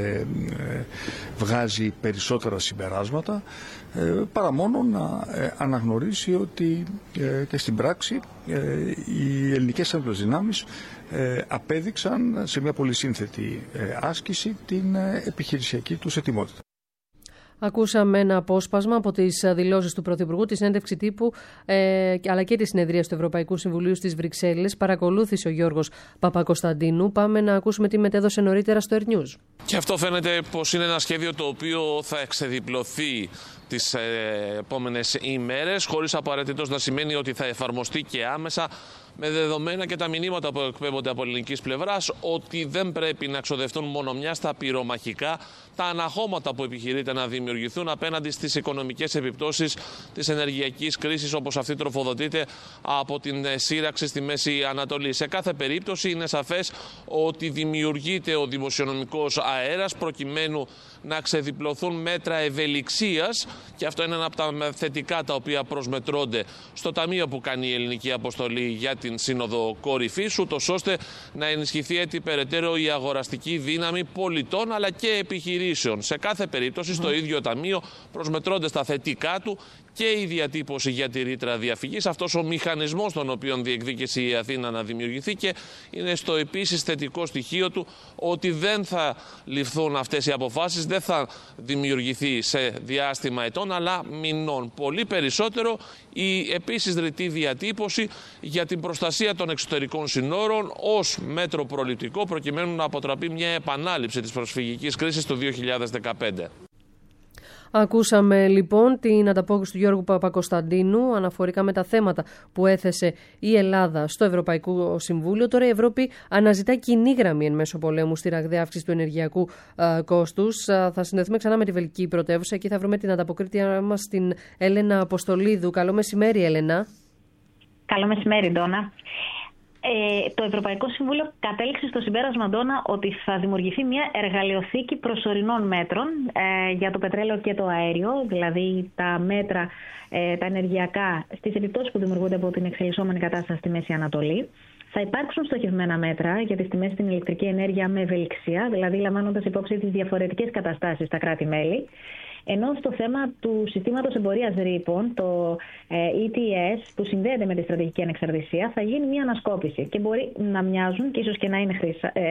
βγάζει περισσότερα συμπεράσματα, παρά μόνο να αναγνωρίσει ότι και στην πράξη οι ελληνικές ένοπλες δυνάμεις απέδειξαν σε μια πολύ σύνθετη άσκηση την επιχειρησιακή τους ετοιμότητα. Ακούσαμε ένα απόσπασμα από τις δηλώσεις του Πρωθυπουργού, τη συνέντευξη τύπου αλλά και τη συνεδρία του Ευρωπαϊκού Συμβουλίου στις Βρυξέλλες. Παρακολούθησε ο Γιώργος Παπακοσταντίνου. Πάμε να ακούσουμε τι μετέδωσε νωρίτερα στο Air News. Και αυτό φαίνεται πως είναι ένα σχέδιο το οποίο θα εξεδιπλωθεί τις επόμενες ημέρες, χωρίς απαραίτητος να σημαίνει ότι θα εφαρμοστεί και άμεσα, με δεδομένα και τα μηνύματα που εκπέμπονται από ελληνικής πλευράς ότι δεν πρέπει να εξοδευτούν μόνο μια στα πυρομαχικά τα αναχώματα που επιχειρείται να δημιουργηθούν απέναντι στις οικονομικές επιπτώσεις της ενεργειακής κρίσης, όπως αυτή τροφοδοτείται από την σύραξη στη Μέση Ανατολή. Σε κάθε περίπτωση είναι σαφές ότι δημιουργείται ο δημοσιονομικός αέρας προκειμένου να ξεδιπλωθούν μέτρα ευελιξίας, και αυτό είναι ένα από τα θετικά τα οποία προσμετρώνται στο ταμείο που κάνει η ελληνική αποστολή για την Σύνοδο Κορυφής, ούτως ώστε να ενισχυθεί έτσι περαιτέρω η αγοραστική δύναμη πολιτών αλλά και επιχειρήσεων. Σε κάθε περίπτωση στο ίδιο ταμείο προσμετρώνται στα θετικά του και η διατύπωση για τη ρήτρα διαφυγής, αυτός ο μηχανισμός τον οποίο διεκδίκησε η Αθήνα να δημιουργηθεί, και είναι στο επίσης θετικό στοιχείο του ότι δεν θα ληφθούν αυτές οι αποφάσεις, δεν θα δημιουργηθεί σε διάστημα ετών αλλά μηνών. Πολύ περισσότερο η επίσης ρητή διατύπωση για την προστασία των εξωτερικών συνόρων ως μέτρο προληπτικό προκειμένου να αποτραπεί μια επανάληψη της προσφυγικής κρίσης το 2015. Ακούσαμε λοιπόν την ανταπόκριση του Γιώργου Παπακοσταντίνου αναφορικά με τα θέματα που έθεσε η Ελλάδα στο Ευρωπαϊκό Συμβούλιο. Τώρα η Ευρώπη αναζητά κοινή γραμμή εν μέσω πολέμου στη ραγδαία αύξηση του ενεργειακού κόστους. Θα συνδεθούμε ξανά με τη Βελγική πρωτεύουσα. Εκεί θα βρούμε την ανταποκρίτρια μας, την Έλενα Αποστολίδου. Καλό μεσημέρι, Έλενα. Καλό μεσημέρι, Ντόνα. Το Ευρωπαϊκό Συμβούλιο κατέληξε στο συμπέρασμα, Ντόνα, ότι θα δημιουργηθεί μια εργαλειοθήκη προσωρινών μέτρων για το πετρέλαιο και το αέριο, δηλαδή τα μέτρα τα ενεργειακά στις επιπτώσεις που δημιουργούνται από την εξελισσόμενη κατάσταση στη Μέση Ανατολή. Θα υπάρξουν στοχευμένα μέτρα για τις τιμές στην ηλεκτρική ενέργεια με ευελιξία, δηλαδή λαμβάνοντας υπόψη τις διαφορετικές καταστάσεις στα κράτη-μέλη. Ενώ στο θέμα του συστήματος εμπορίας ρήπων, το ETS, που συνδέεται με τη στρατηγική ανεξαρτησία, θα γίνει μια ανασκόπηση και μπορεί να μοιάζουν και ίσως και να είναι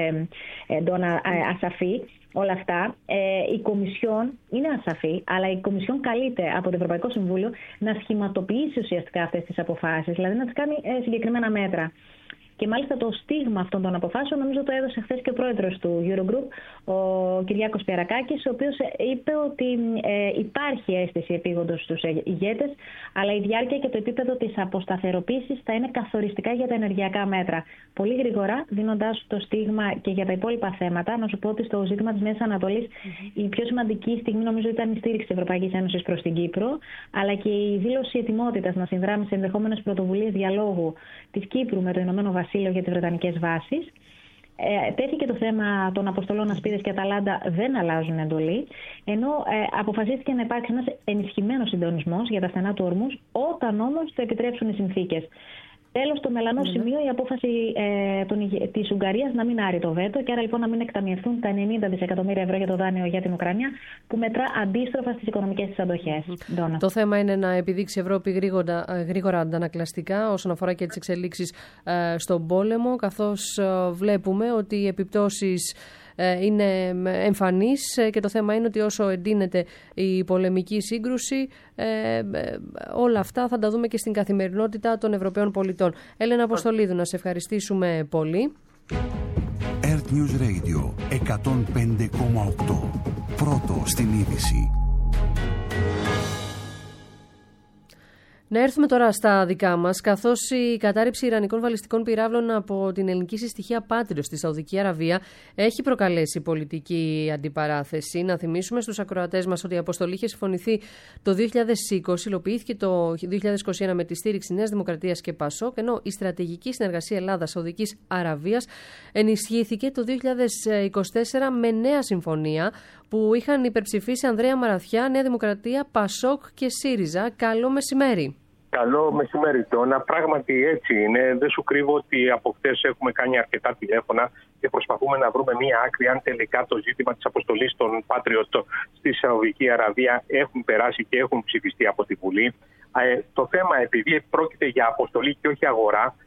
ασαφή όλα αυτά. Η Κομισιόν είναι ασαφή, αλλά η Κομισιόν καλείται από το Ευρωπαϊκό Συμβούλιο να σχηματοποιήσει ουσιαστικά αυτές τις αποφάσεις, δηλαδή να τις κάνει συγκεκριμένα μέτρα. Και μάλιστα το στίγμα αυτών των αποφάσεων νομίζω το έδωσε χθες και ο πρόεδρος του Eurogroup, ο Κυριάκος Πιαρακάκης, ο οποίος είπε ότι υπάρχει αίσθηση επίγοντος στους ηγέτες, αλλά η διάρκεια και το επίπεδο της αποσταθεροποίησης θα είναι καθοριστικά για τα ενεργειακά μέτρα. Πολύ γρήγορα, δίνοντας το στίγμα και για τα υπόλοιπα θέματα, να σου πω ότι στο ζήτημα της Μέσης Ανατολής η πιο σημαντική στιγμή νομίζω ήταν η στήριξη της Ευρωπαϊκής Ένωσης προς την Κύπρο, αλλά και η δήλωση ετοιμότητας να συνδράμει σε ενδεχόμενες πρωτοβουλίες διαλόγου της Κύπρου με το Ηνωμένο Βασίλειο για τις βρετανικές βάσεις. Τέθηκε το θέμα των αποστολών Ασπίδες και Αταλάντα, δεν αλλάζουν εντολή, ενώ αποφασίστηκε να υπάρξει ένας ενισχυμένος συντονισμός για τα στενά του ορμούς, όταν όμως το επιτρέψουν οι συνθήκες. Τέλος, το μελανό σημείο, η απόφαση της Ουγγαρίας να μην άρει το βέτο και άρα λοιπόν να μην εκταμιευθούν τα 90 δισεκατομμύρια ευρώ για το δάνειο για την Ουκρανία, που μετρά αντίστροφα στις οικονομικές της αντοχές. Το θέμα είναι να επιδείξει η Ευρώπη γρήγορα αντανακλαστικά όσον αφορά και τις εξελίξεις στον πόλεμο, καθώς βλέπουμε ότι οι επιπτώσεις είναι εμφανής και το θέμα είναι ότι όσο εντείνεται η πολεμική σύγκρουση, όλα αυτά θα τα δούμε και στην καθημερινότητα των Ευρωπαίων πολιτών. Έλενα Αποστολίδου, να σε ευχαριστήσουμε πολύ. Earth News Radio 105,8. Πρώτο στην είδηση. Να έρθουμε τώρα στα δικά μας, καθώς η κατάρριψη ιρανικών βαλιστικών πυράβλων από την ελληνική συστοιχεία Patriot στη Σαουδική Αραβία έχει προκαλέσει πολιτική αντιπαράθεση. Να θυμίσουμε στους ακροατές μας ότι η αποστολή είχε συμφωνηθεί το 2020, υλοποιήθηκε το 2021 με τη στήριξη Νέας Δημοκρατίας και ΠΑΣΟΚ, ενώ η στρατηγική συνεργασία Ελλάδας-Σαουδικής Αραβίας ενισχύθηκε το 2024 με νέα συμφωνία που είχαν υπερψηφίσει Ανδρέα Μαραθιά, Νέα Δημοκρατία, ΠΑΣΟΚ και ΣΥΡΙΖΑ. Καλό μεσημέρι. Καλό μεσημέρι, Τόνα. Πράγματι έτσι είναι. Δεν σου κρύβω ότι από χτες έχουμε κάνει αρκετά τηλέφωνα και προσπαθούμε να βρούμε μία άκρη αν τελικά το ζήτημα της αποστολής των Patriot στη Σαουδική Αραβία έχουν περάσει και έχουν ψηφιστεί από τη Βουλή. Το θέμα, επειδή πρόκειται για αποστολή και όχι αγορά,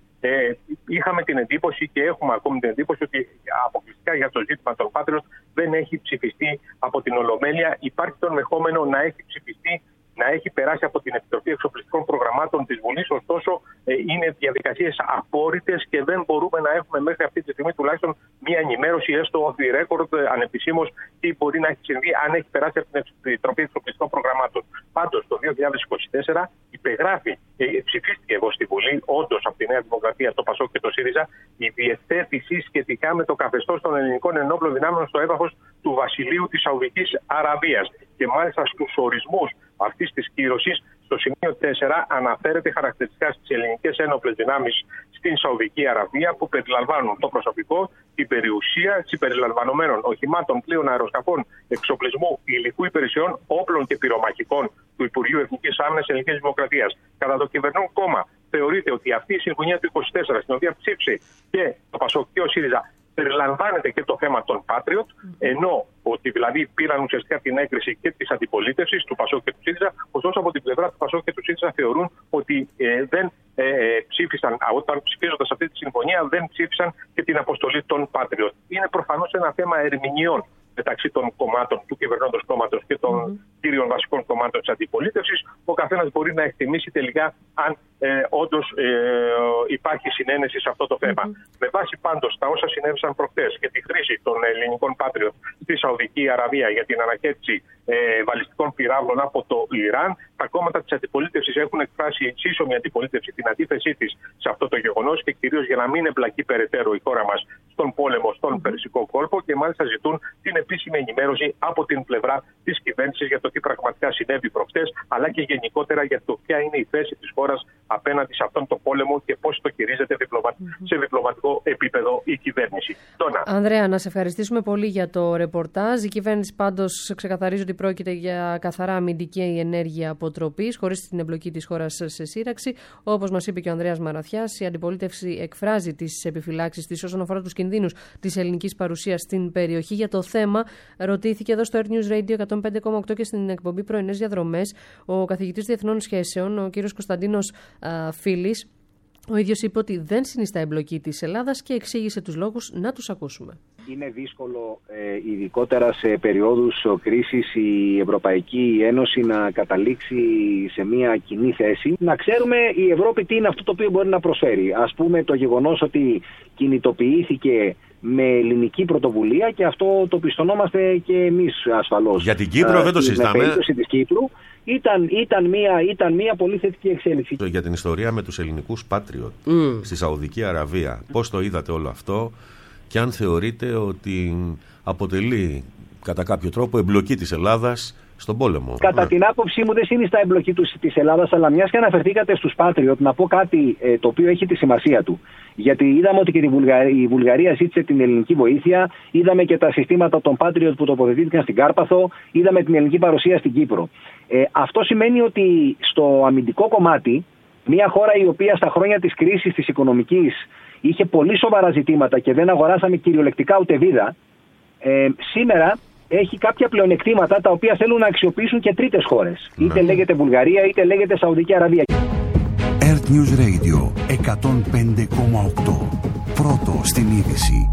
είχαμε την εντύπωση και έχουμε ακόμη την εντύπωση ότι αποκλειστικά για το ζήτημα των Patriot δεν έχει ψηφιστεί από την Ολομέλεια. Υπάρχει το ενδεχόμενο να έχει ψηφιστεί, να έχει περάσει από την Επιτροπή Εξοπλιστικών Προγραμμάτων της Βουλής, ωστόσο είναι διαδικασίες απόρριτες και δεν μπορούμε να έχουμε μέχρι αυτή τη στιγμή τουλάχιστον μία ενημέρωση, έστω off the record, ανεπισήμως, τι μπορεί να έχει συμβεί, αν έχει περάσει από την Επιτροπή Εξοπλιστικών Προγραμμάτων. Πάντως, το 2024 υπεγράφει, ψηφίστηκε εδώ στη Βουλή, όντως από τη Νέα Δημοκρατία, το ΠΑΣΟΚ και το ΣΥΡΙΖΑ, η διευθέτηση σχετικά με το καθεστώς των ελληνικών ενόπλων δυνάμεων στο έδαφος του Βασιλείου της Σαουδικής Αραβίας. Και μάλιστα στους ορισμούς αυτής της κύρωσης, στο σημείο 4 αναφέρεται χαρακτηριστικά στις ελληνικές ένοπλες δυνάμεις στην Σαουδική Αραβία που περιλαμβάνουν το προσωπικό, την περιουσία συμπεριλαμβανομένων οχημάτων, πλοίων, αεροσκαφών, εξοπλισμού, υλικού υπηρεσιών, όπλων και πυρομαχικών του Υπουργείου Εθνικής Άμυνας της Ελληνικής Δημοκρατίας. Κατά το κυβερνών κόμμα θεωρείται ότι αυτή η συμφωνία του 24, στην οποία ψήφισε και το ΠΑΣΟΚ και ο ΣΥΡΙΖΑ, περιλαμβάνεται και το θέμα των Patriot, ενώ ότι δηλαδή πήραν ουσιαστικά την έγκριση και της αντιπολίτευσης του ΠΑΣΟΚ και του ΣΥΡΙΖΑ, ωστόσο από την πλευρά του ΠΑΣΟΚ και του ΣΥΡΙΖΑ θεωρούν ότι δεν ψήφισαν, όταν ψηφίζοντας αυτή τη συμφωνία, δεν ψήφισαν και την αποστολή των Patriot. Είναι προφανώς ένα θέμα ερμηνεών μεταξύ των κομμάτων του κυβερνώντος κόμματος και των κύριων βασικών κομμάτων της αντιπολίτευσης. Ο καθένας μπορεί να εκτιμήσει τελικά αν όντως υπάρχει συνένεση σε αυτό το θέμα. Με βάση πάντως τα όσα συνέβησαν προχτές και τη χρήση των ελληνικών Patriot στη Σαουδική Αραβία για την ανακέτηση βαλιστικών πυράβλων από το Ιράν, τα κόμματα της αντιπολίτευσης έχουν εκφράσει σύσσωμη αντιπολίτευση την αντίθεσή της σε αυτό το γεγονός και κυρίως για να μην εμπλακεί περαιτέρω η χώρα μας στον πόλεμο στον Περσικό κόλπο και μάλιστα ζητούν την επίσημη ενημέρωση από την πλευρά της κυβέρνησης για το τι πραγματικά συνέβη προχτές, αλλά και γενικότερα για το ποια είναι η θέση της χώρας απέναντι σε αυτόν τον πόλεμο και πώς το χειρίζεται σε διπλωματικό επίπεδο η κυβέρνηση. Ανδρέα, να σε ευχαριστήσουμε πολύ για το ρεπορτάζ. Η κυβέρνηση πάντως ξεκαθαρίζει ότι πρόκειται για καθαρά αμυντική ενέργεια αποτροπής, χωρίς την εμπλοκή της χώρας σε σύραξη. Όπως μας είπε και ο Ανδρέας Μαραθιάς, η αντιπολίτευση εκφράζει τις επιφυλάξεις της όσον αφορά τους κινδύνους της ελληνικής παρουσίας στην περιοχή. Για το θέμα, ρωτήθηκε εδώ στο Earth News Radio 105,8 και στην εκπομπή Πρωινές Διαδρομές ο καθηγητής Διεθνών Σχέσεων, ο κύριος Κωνσταντίνος Φίλης. Ο ίδιος είπε ότι δεν συνιστά εμπλοκή της Ελλάδας και εξήγησε τους λόγους. Να τους ακούσουμε. Είναι δύσκολο, ειδικότερα σε περιόδους κρίσης, η Ευρωπαϊκή Ένωση να καταλήξει σε μια κοινή θέση. Να ξέρουμε η Ευρώπη τι είναι αυτό το οποίο μπορεί να προσφέρει. Ας πούμε το γεγονός ότι κινητοποιήθηκε με ελληνική πρωτοβουλία και αυτό το πιστωνόμαστε και εμείς ασφαλώς. Για την Κύπρο δεν το συζητάμε. Στην περίπτωση της Κύπρου ήταν μια πολύ θετική εξέλιξη. Για την ιστορία με τους ελληνικούς Patriot στη Σαουδική Αραβία. Πώς το είδατε όλο αυτό και αν θεωρείτε ότι αποτελεί κατά κάποιο τρόπο εμπλοκή της Ελλάδας στον πόλεμο. Κατά την άποψή μου δεν συνιστά εμπλοκή της Ελλάδας, αλλά μιας και αναφερθήκατε στους Patriot, να πω κάτι το οποίο έχει τη σημασία του. Γιατί είδαμε ότι και η Βουλγαρία ζήτησε την ελληνική βοήθεια, είδαμε και τα συστήματα των Patriot που τοποθετήθηκαν στην Κάρπαθο, είδαμε την ελληνική παρουσία στην Κύπρο. Αυτό σημαίνει ότι στο αμυντικό κομμάτι Μια χώρα η οποία στα χρόνια της κρίσης της οικονομικής είχε πολύ σοβαρά ζητήματα και δεν αγοράσαμε κυριολεκτικά ούτε βίδα, σήμερα έχει κάποια πλεονεκτήματα τα οποία θέλουν να αξιοποιήσουν και τρίτες χώρες. Είτε λέγεται Βουλγαρία είτε λέγεται Σαουδική Αραβία. Earth News Radio 105,8. Πρώτο στην είδηση.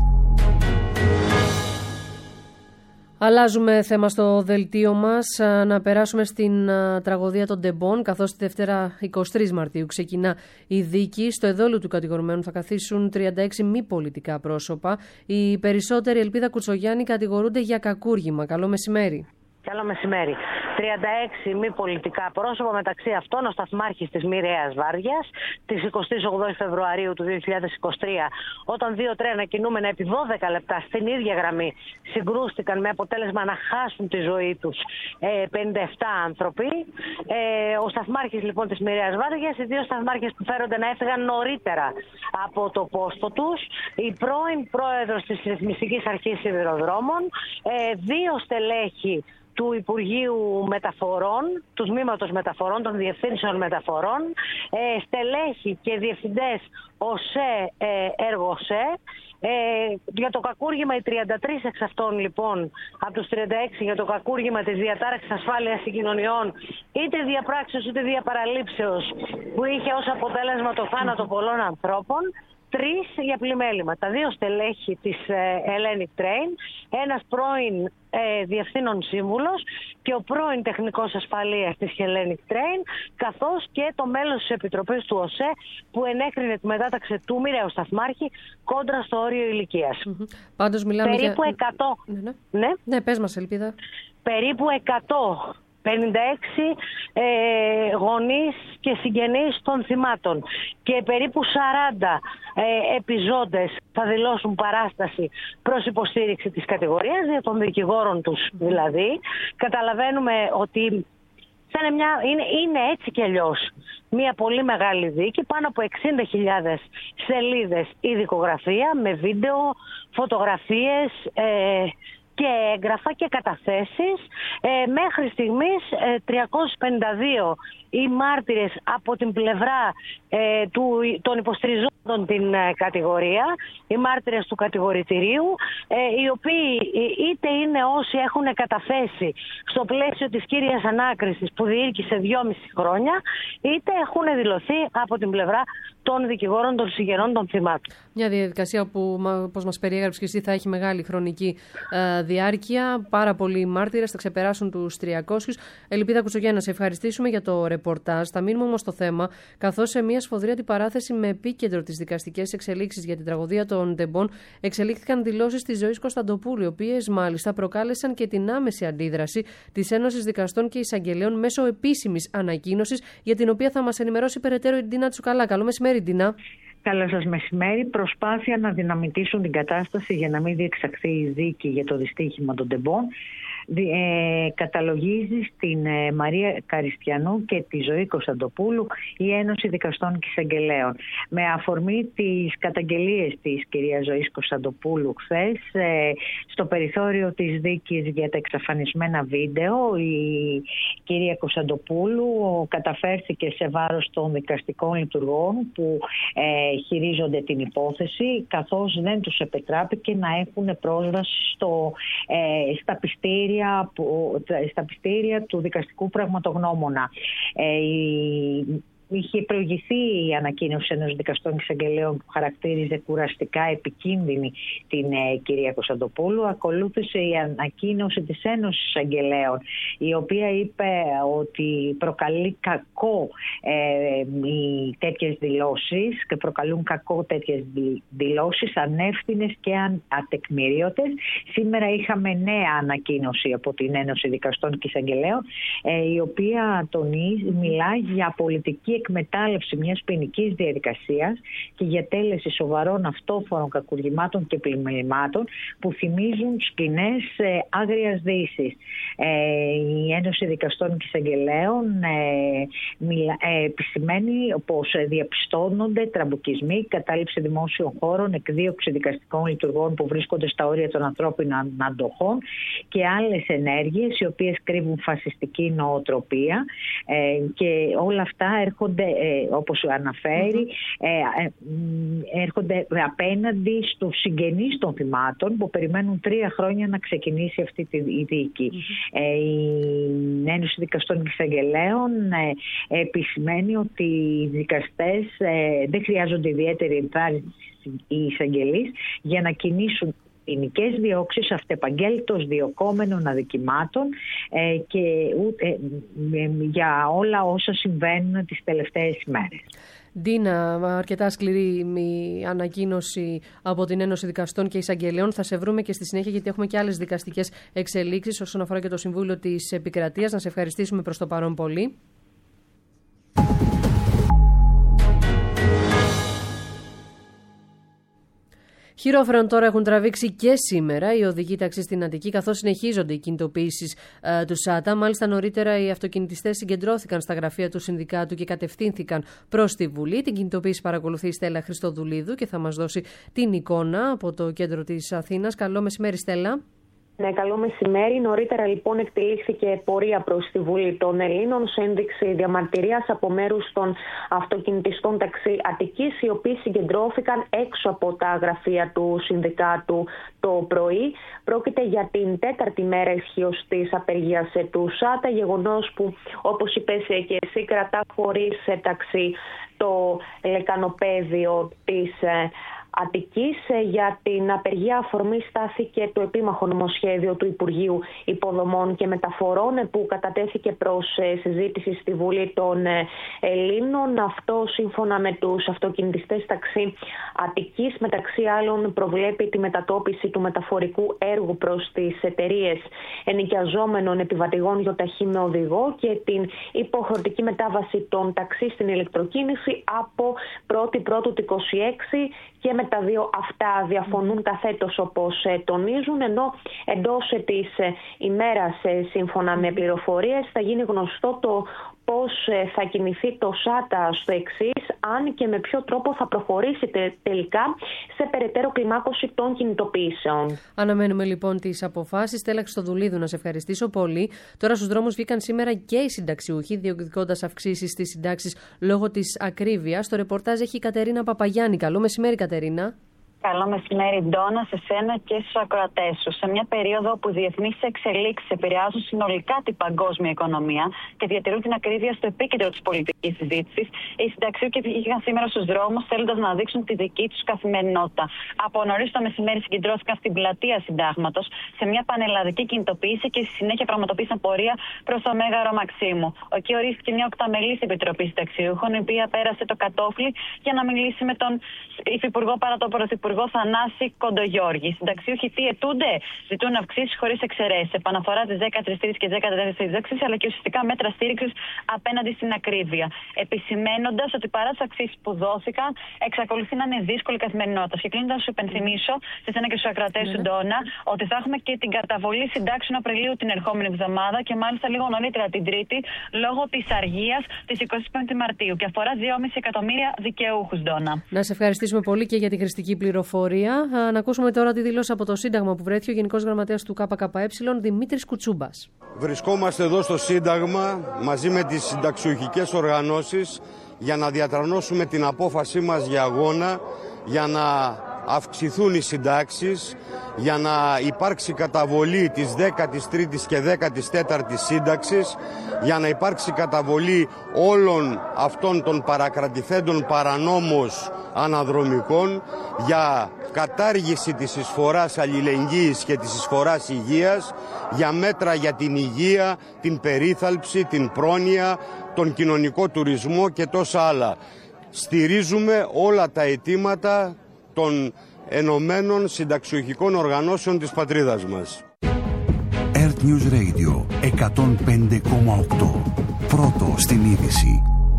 Αλλάζουμε θέμα στο δελτίο μας, να περάσουμε στην τραγωδία των Ντεμπών, καθώς τη Δευτέρα 23 Μαρτίου ξεκινά η δίκη. Στο εδόλιο του κατηγορουμένου θα καθίσουν 36 μη πολιτικά πρόσωπα. Οι περισσότεροι, Ελπίδα Κουτσογιάννη, κατηγορούνται για κακούργημα. Καλό μεσημέρι. Καλό μεσημέρι. 36 μη πολιτικά πρόσωπα, μεταξύ αυτών ο σταθμάρχης της Μοιραίας Βάρδιας της 28 Φεβρουαρίου του 2023, όταν δύο τρένα κινούμενα επί 12 λεπτά στην ίδια γραμμή συγκρούστηκαν με αποτέλεσμα να χάσουν τη ζωή τους 57 άνθρωποι. Ο σταθμάρχης λοιπόν της Μοιραίας Βάρδιας, οι δύο σταθμάρχες που φέρονται να έφυγαν νωρίτερα από το πόστο τους, η πρώην πρόεδρος της Ρυθμιστικής Αρχής Σιδηροδρόμων, δύο στελέχη του Υπουργείου Μεταφορών, του Τμήματος Μεταφορών, των Διευθύνσεων Μεταφορών, στελέχη και διευθυντές ΟΣΕ, ΕργΟΣΕ. Για το κακούργημα, οι 33 εξ αυτών λοιπόν, από τους 36 για το κακούργημα της διατάραξης ασφάλειας συγκοινωνιών, είτε διαπράξεως είτε διαπαραλήψεως, που είχε ως αποτέλεσμα το θάνατο πολλών ανθρώπων. 3 για πλημέλημα. Τα δύο στελέχη της Hellenic Train, ένας πρώην διευθύνων σύμβουλος και ο πρώην τεχνικός ασφαλείας της Hellenic Train, καθώς και το μέλος της Επιτροπής του ΟΣΕ που ενέκρινε τη μετάταξη του μοιραίου σταθμάρχη κόντρα στο όριο ηλικίας. Πάντως μιλάμε περίπου για... 100. Ναι, πες μας, Ελπίδα. Περίπου 156 γονείς και συγγενείς των θυμάτων και περίπου 40 επιζώντες θα δηλώσουν παράσταση προς υποστήριξη της κατηγορίας, για των δικηγόρων τους δηλαδή. Καταλαβαίνουμε ότι είναι έτσι κι αλλιώς μια πολύ μεγάλη δίκη, πάνω από 60.000 σελίδες η δικογραφία με βίντεο, φωτογραφίες και έγγραφα και καταθέσεις. Μέχρι στιγμής 352 οι μάρτυρες από την πλευρά των υποστηριζόντων την κατηγορία, οι μάρτυρες του κατηγορητηρίου, οι οποίοι είτε είναι όσοι έχουν καταθέσει στο πλαίσιο της κύριας ανάκρισης που διήρκησε 2,5 χρόνια, είτε έχουν δηλωθεί από την πλευρά των δικηγόρων των συγγενών των θυμάτων. Μια διαδικασία που, όπως μας περιέγραψες και εσύ, θα έχει μεγάλη χρονική διάρκεια. Πάρα πολλοί μάρτυρες θα ξεπεράσουν τους 300. Ελπίδα Κουτσογιάννη, να σε ευχαριστήσουμε για το ρεπορτάζ. Θα μείνουμε όμως στο θέμα, καθώς σε μια σφοδρή αντιπαράθεση με επίκεντρο τις δικαστικές εξελίξεις για την τραγωδία των Ντεμπών εξελίχθηκαν δηλώσεις της Ζωής Κωνσταντοπούλου, οι οποίες μάλιστα προκάλεσαν και την άμεση αντίδραση της Ένωσης Δικαστών και Εισαγγελέων μέσω επίσημης ανακοίνωσης, για την οποία θα μας ενημερώσει περαιτέρω η Ντίνα Τσουκαλά. Καλό μεσημέρι, Ντίνα. Καλό σας μεσημέρι. Προσπάθεια να δυναμητήσουν την κατάσταση για να μην διεξαχθεί η δίκη για το δυστύχημα των Ντεμπών καταλογίζει στην Μαρία Καριστιανού και τη Ζωή Κωνσταντοπούλου η Ένωση Δικαστών και Εισαγγελέων. Με αφορμή τις καταγγελίες της κυρίας Ζωής Κωνσταντοπούλου χθες, στο περιθώριο της δίκης για τα εξαφανισμένα βίντεο, η κυρία Κωνσταντοπούλου καταφέρθηκε σε βάρος των δικαστικών λειτουργών που χειρίζονται την υπόθεση, καθώς δεν τους επιτράπηκε να έχουν πρόσβαση στα πιστήρια του δικαστικού πραγματογνώμονα. Είχε προηγηθεί η ανακοίνωση ενός δικαστών και εισαγγελέων που χαρακτήριζε κουραστικά επικίνδυνη την κυρία Κωνσταντοπούλου. Ακολούθησε η ανακοίνωση της Ένωσης Εισαγγελέων, η οποία είπε ότι προκαλεί κακό τέτοιες δηλώσεις και προκαλούν κακό τέτοιες δηλώσεις ανεύθυνες και ατεκμηρίωτες. Σήμερα είχαμε νέα ανακοίνωση από την Ένωση Δικαστών και Εισαγγελέων, η οποία μιλάει για πολιτική εκμετάλλευση μιας ποινικής διαδικασίας και για τέλεση σοβαρών αυτόφορων κακουργημάτων και πλημμυρημάτων που θυμίζουν σκηνές άγριας δύσης. Η Ένωση Δικαστών και Εισαγγελέων επισημαίνει πως διαπιστώνονται τραμπουκισμοί, κατάληψη δημόσιων χώρων, εκδίωξη δικαστικών λειτουργών που βρίσκονται στα όρια των ανθρώπινων αντοχών και άλλες ενέργειες οι οποίες κρύβουν φασιστική νοοτροπία, και όλα αυτά έρχονται έρχονται, όπως αναφέρει, έρχονται απέναντι στους συγγενείς των θυμάτων που περιμένουν 3 χρόνια να ξεκινήσει αυτή η δίκη. Η Ένωση Δικαστών και Εισαγγελέων επισημαίνει ότι οι δικαστές δεν χρειάζονται ιδιαίτερη ενθάρρυνση οι εισαγγελείς για να κινήσουν ποινικές διώξεις αυτεπαγγέλτως διωκόμενων αδικημάτων και για όλα όσα συμβαίνουν τις τελευταίες ημέρες. Ντίνα, αρκετά σκληρή η ανακοίνωση από την Ένωση Δικαστών και Εισαγγελέων. Θα σε βρούμε και στη συνέχεια, γιατί έχουμε και άλλες δικαστικές εξελίξεις όσον αφορά και το Συμβούλιο της Επικρατείας. Να σε ευχαριστήσουμε προς το παρόν πολύ. Χειρόφρον τώρα έχουν τραβήξει και σήμερα οι οδηγοί ταξί στην Αττική, καθώς συνεχίζονται οι κινητοποιήσεις του ΣΑΤΑ. Μάλιστα, νωρίτερα οι αυτοκινητιστές συγκεντρώθηκαν στα γραφεία του Συνδικάτου και κατευθύνθηκαν προς τη Βουλή. Την κινητοποίηση παρακολουθεί η Στέλλα Χριστοδουλίδου και θα μας δώσει την εικόνα από το κέντρο της Αθήνας. Καλό μεσημέρι, Στέλλα. Ναι, καλό μεσημέρι. Νωρίτερα λοιπόν εκτελήχθηκε πορεία προς τη Βουλή των Ελλήνων σε ένδειξη διαμαρτυρίας από μέρους των αυτοκινητιστών ταξί Αττικής, οι οποίοι συγκεντρώθηκαν έξω από τα γραφεία του Συνδικάτου το πρωί. Πρόκειται για την 4η μέρα ισχύως της απεργίας του ΣΑΤΑ, γεγονός που, όπως είπες και εσύ, κρατά χωρίς ταξί το λεκανοπέδιο της Αττικής. Για την απεργία αφορμή στάθηκε το επίμαχο νομοσχέδιο του Υπουργείου Υποδομών και Μεταφορών που κατατέθηκε προς συζήτηση στη Βουλή των Ελλήνων. Αυτό, σύμφωνα με τους αυτοκινητιστές ταξί Αττικής, μεταξύ άλλων προβλέπει τη μετατόπιση του μεταφορικού έργου προς τις εταιρείες ενοικιαζόμενων επιβατηγών γιοταχή με οδηγό και την υποχρεωτική μετάβαση των ταξί στην ηλεκτροκίνηση από 1η Πρώτου του 2026, και με τα δύο αυτά διαφωνούν καθέτος, όπως τονίζουν, ενώ εντός της ημέρας, σύμφωνα με πληροφορίες, θα γίνει γνωστό το πώς θα κινηθεί το ΣΑΤΑ στο εξής, αν και με ποιο τρόπο θα προχωρήσει τελικά σε περαιτέρω κλιμάκωση των κινητοποιήσεων. Αναμένουμε λοιπόν τις αποφάσεις. Στέλλα Χριστοδουλίδου, να σε ευχαριστήσω πολύ. Τώρα στους δρόμους βγήκαν σήμερα και οι συνταξιούχοι, διεκδικώντας αυξήσεις στις συντάξεις λόγω της ακρίβειας. Το ρεπορτάζ έχει η Κατερίνα Παπαγιάννη. Καλό μεσημέρι, Κατερίνα. Καλό μεσημέρι, Ντόνα, σε σένα και στους ακροατές σου. Σε μια περίοδο που διεθνείς εξελίξεις επηρεάζουν συνολικά την παγκόσμια οικονομία και διατηρούν την ακρίβεια στο επίκεντρο της πολιτικής συζήτησης, οι συνταξιούχοι βγήκαν σήμερα στους δρόμους θέλοντας να δείξουν τη δική τους καθημερινότητα. Από νωρίς το μεσημέρι συγκεντρώθηκαν στην πλατεία Συντάγματος σε μια πανελλαδική κινητοποίηση και στη συνέχεια πραγματοποίησαν πορεία προς το Μέγαρο Μαξίμου. Εκεί ορίστηκε μια οκταμελής επιτροπή συνταξιούχων, η οποία πέρασε το κατόφλι για να μιλήσει με τον Υφυπουργό παρά τον Πρωθυπουργό Θανάση Κοντογιώργη. Οι συνταξιούχοι τι αιτούνται? Ζητούν αυξήσεις χωρίς εξαιρέσεις, επαναφορά της 13ης και 14ης σύνταξης, αλλά και ουσιαστικά μέτρα στήριξης απέναντι στην ακρίβεια. Επισημένοντας ότι παρά τις αυξήσεις που δόθηκαν, εξακολουθεί να είναι δύσκολη η καθημερινότητα. Και κλείνοντας, σου υπενθυμίσω σε εσένα και στους ακροατές σου, Ντόνα, ότι θα έχουμε και την καταβολή συντάξεων Απριλίου την ερχόμενη εβδομάδα και μάλιστα λίγο νωρίτερα την Τρίτη, λόγω της αργίας της 25η Μαρτίου. Και αφορά 2,5 εκατομμύρια δικαιούχους, Ντόνα. Να σε ευχαριστήσουμε πολύ και για την χρηστική πληροφορία. Να ακούσουμε τώρα τη δήλωση από το Σύνταγμα που βρέθηκε ο Γενικός Γραμματέας του ΚΚΕ, Δημήτρης Κουτσούμπας. Βρισκόμαστε εδώ στο Σύνταγμα μαζί με τις συνταξιούχικές οργανώσεις για να διατρανώσουμε την απόφασή μας για αγώνα, για να αυξηθούν οι συντάξεις, για να υπάρξει καταβολή της 13ης και 14ης σύνταξης, για να υπάρξει καταβολή όλων αυτών των παρακρατηθέντων παρανόμως αναδρομικών, για κατάργηση της εισφοράς αλληλεγγύης και της εισφοράς υγείας, για μέτρα για την υγεία, την περίθαλψη, την πρόνοια, τον κοινωνικό τουρισμό και τόσα άλλα. Στηρίζουμε όλα τα αιτήματα των ενωμένων συνταξιούχικών οργανώσεων της πατρίδας μας. Earth News Radio 105,8. Πρώτο στην είδηση.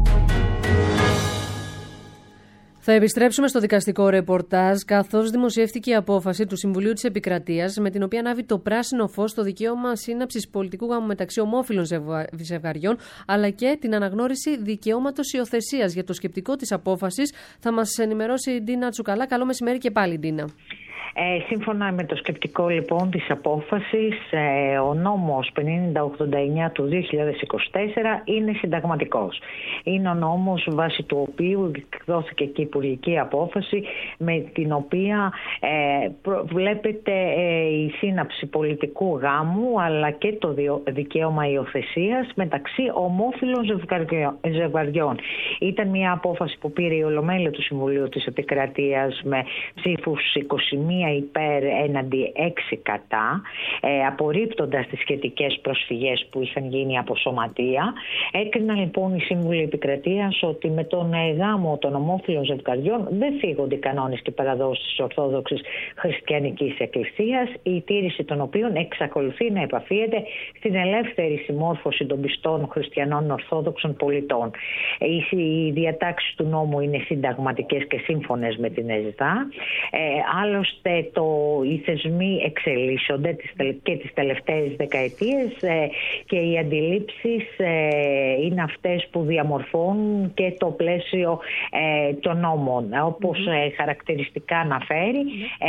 Θα επιστρέψουμε στο δικαστικό ρεπορτάζ, καθώς δημοσιεύτηκε η απόφαση του Συμβουλίου της Επικρατείας με την οποία ανάβει το πράσινο φως στο δικαίωμα σύναψης πολιτικού γάμου μεταξύ ομόφυλων ζευγαριών, αλλά και την αναγνώριση δικαιώματος υιοθεσίας. Για το σκεπτικό της απόφασης θα μας ενημερώσει η Ντίνα Τσουκαλά. Καλό μεσημέρι και πάλι, Ντίνα. Σύμφωνα με το σκεπτικό λοιπόν της απόφασης, ο νόμος 5089 του 2024 είναι συνταγματικός. Είναι ο νόμος βάσει του οποίου εκδόθηκε και η υπουργική απόφαση, με την οποία βλέπετε η σύναψη πολιτικού γάμου αλλά και το δικαίωμα υιοθεσίας μεταξύ ομόφυλων ζευγαριών. Ήταν μια απόφαση που πήρε η Ολομέλεια του Συμβουλίου της Επικρατείας με ψήφους 21 υπέρ έναντι 6 κατά, απορρίπτοντας τις σχετικές προσφυγές που είχαν γίνει από σωματεία. Έκριναν λοιπόν οι Σύμβουλοι Επικρατείας ότι με τον γάμο των ομόφυλων ζευγαριών δεν φύγονται οι κανόνες και παραδόσεις της Ορθόδοξης Χριστιανικής Εκκλησίας, η τήρηση των οποίων εξακολουθεί να επαφίεται στην ελεύθερη συμμόρφωση των πιστών χριστιανών Ορθόδοξων πολιτών. Οι διατάξεις του νόμου είναι συνταγματικές και σύμφωνες με την ΕΣΔΑ. Άλλωστε οι θεσμοί εξελίσσονται και τις τελευταίες δεκαετίες και οι αντιλήψεις είναι αυτές που διαμορφώνουν και το πλαίσιο των νόμων. Όπως χαρακτηριστικά αναφέρει,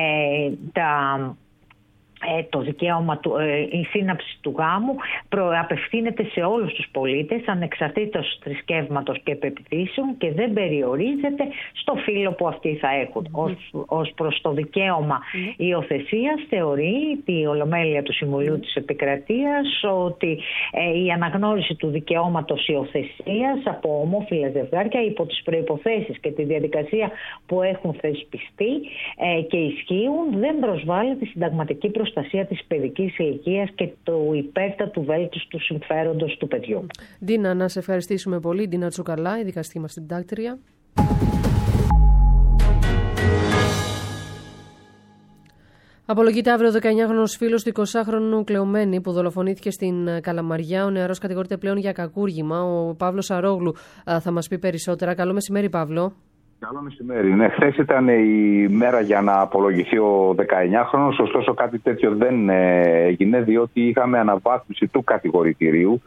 το δικαίωμα, η σύναψη του γάμου απευθύνεται σε όλους τους πολίτες ανεξαρτήτως θρησκεύματος και πεποιθήσεων και δεν περιορίζεται στο φύλο που αυτοί θα έχουν. Ως προς το δικαίωμα υιοθεσίας θεωρεί η Ολομέλεια του Συμβουλίου της Επικρατείας ότι η αναγνώριση του δικαιώματος υιοθεσίας από ομόφυλα ζευγάρια υπό τις προϋποθέσεις και τη διαδικασία που έχουν θεσπιστεί και ισχύουν δεν προσβάλλει τη συνταγματική προστασία της παιδικής ηλικίας και του υπέρτατου βέλτιστου συμφέροντος του παιδιού. Ντίνα, να σε ευχαριστήσουμε πολύ. Ντίνα Τσουκαλά, η δικαστική μας συντάκτρια. Απολογείται αύριο 19χρονος φίλος του 20χρονου Κλεωμένη που δολοφονήθηκε στην Καλαμαριά. Ο νεαρός κατηγορείται πλέον για κακούργημα. Ο Παύλος Αρόγλου θα μας πει περισσότερα. Καλό μεσημέρι, Παύλο. Καλό μεσημέρι. Ναι, χθες ήταν η μέρα για να απολογηθεί ο 19χρονος, ωστόσο κάτι τέτοιο δεν έγινε, διότι είχαμε αναβάθμιση του κατηγορητηρίου.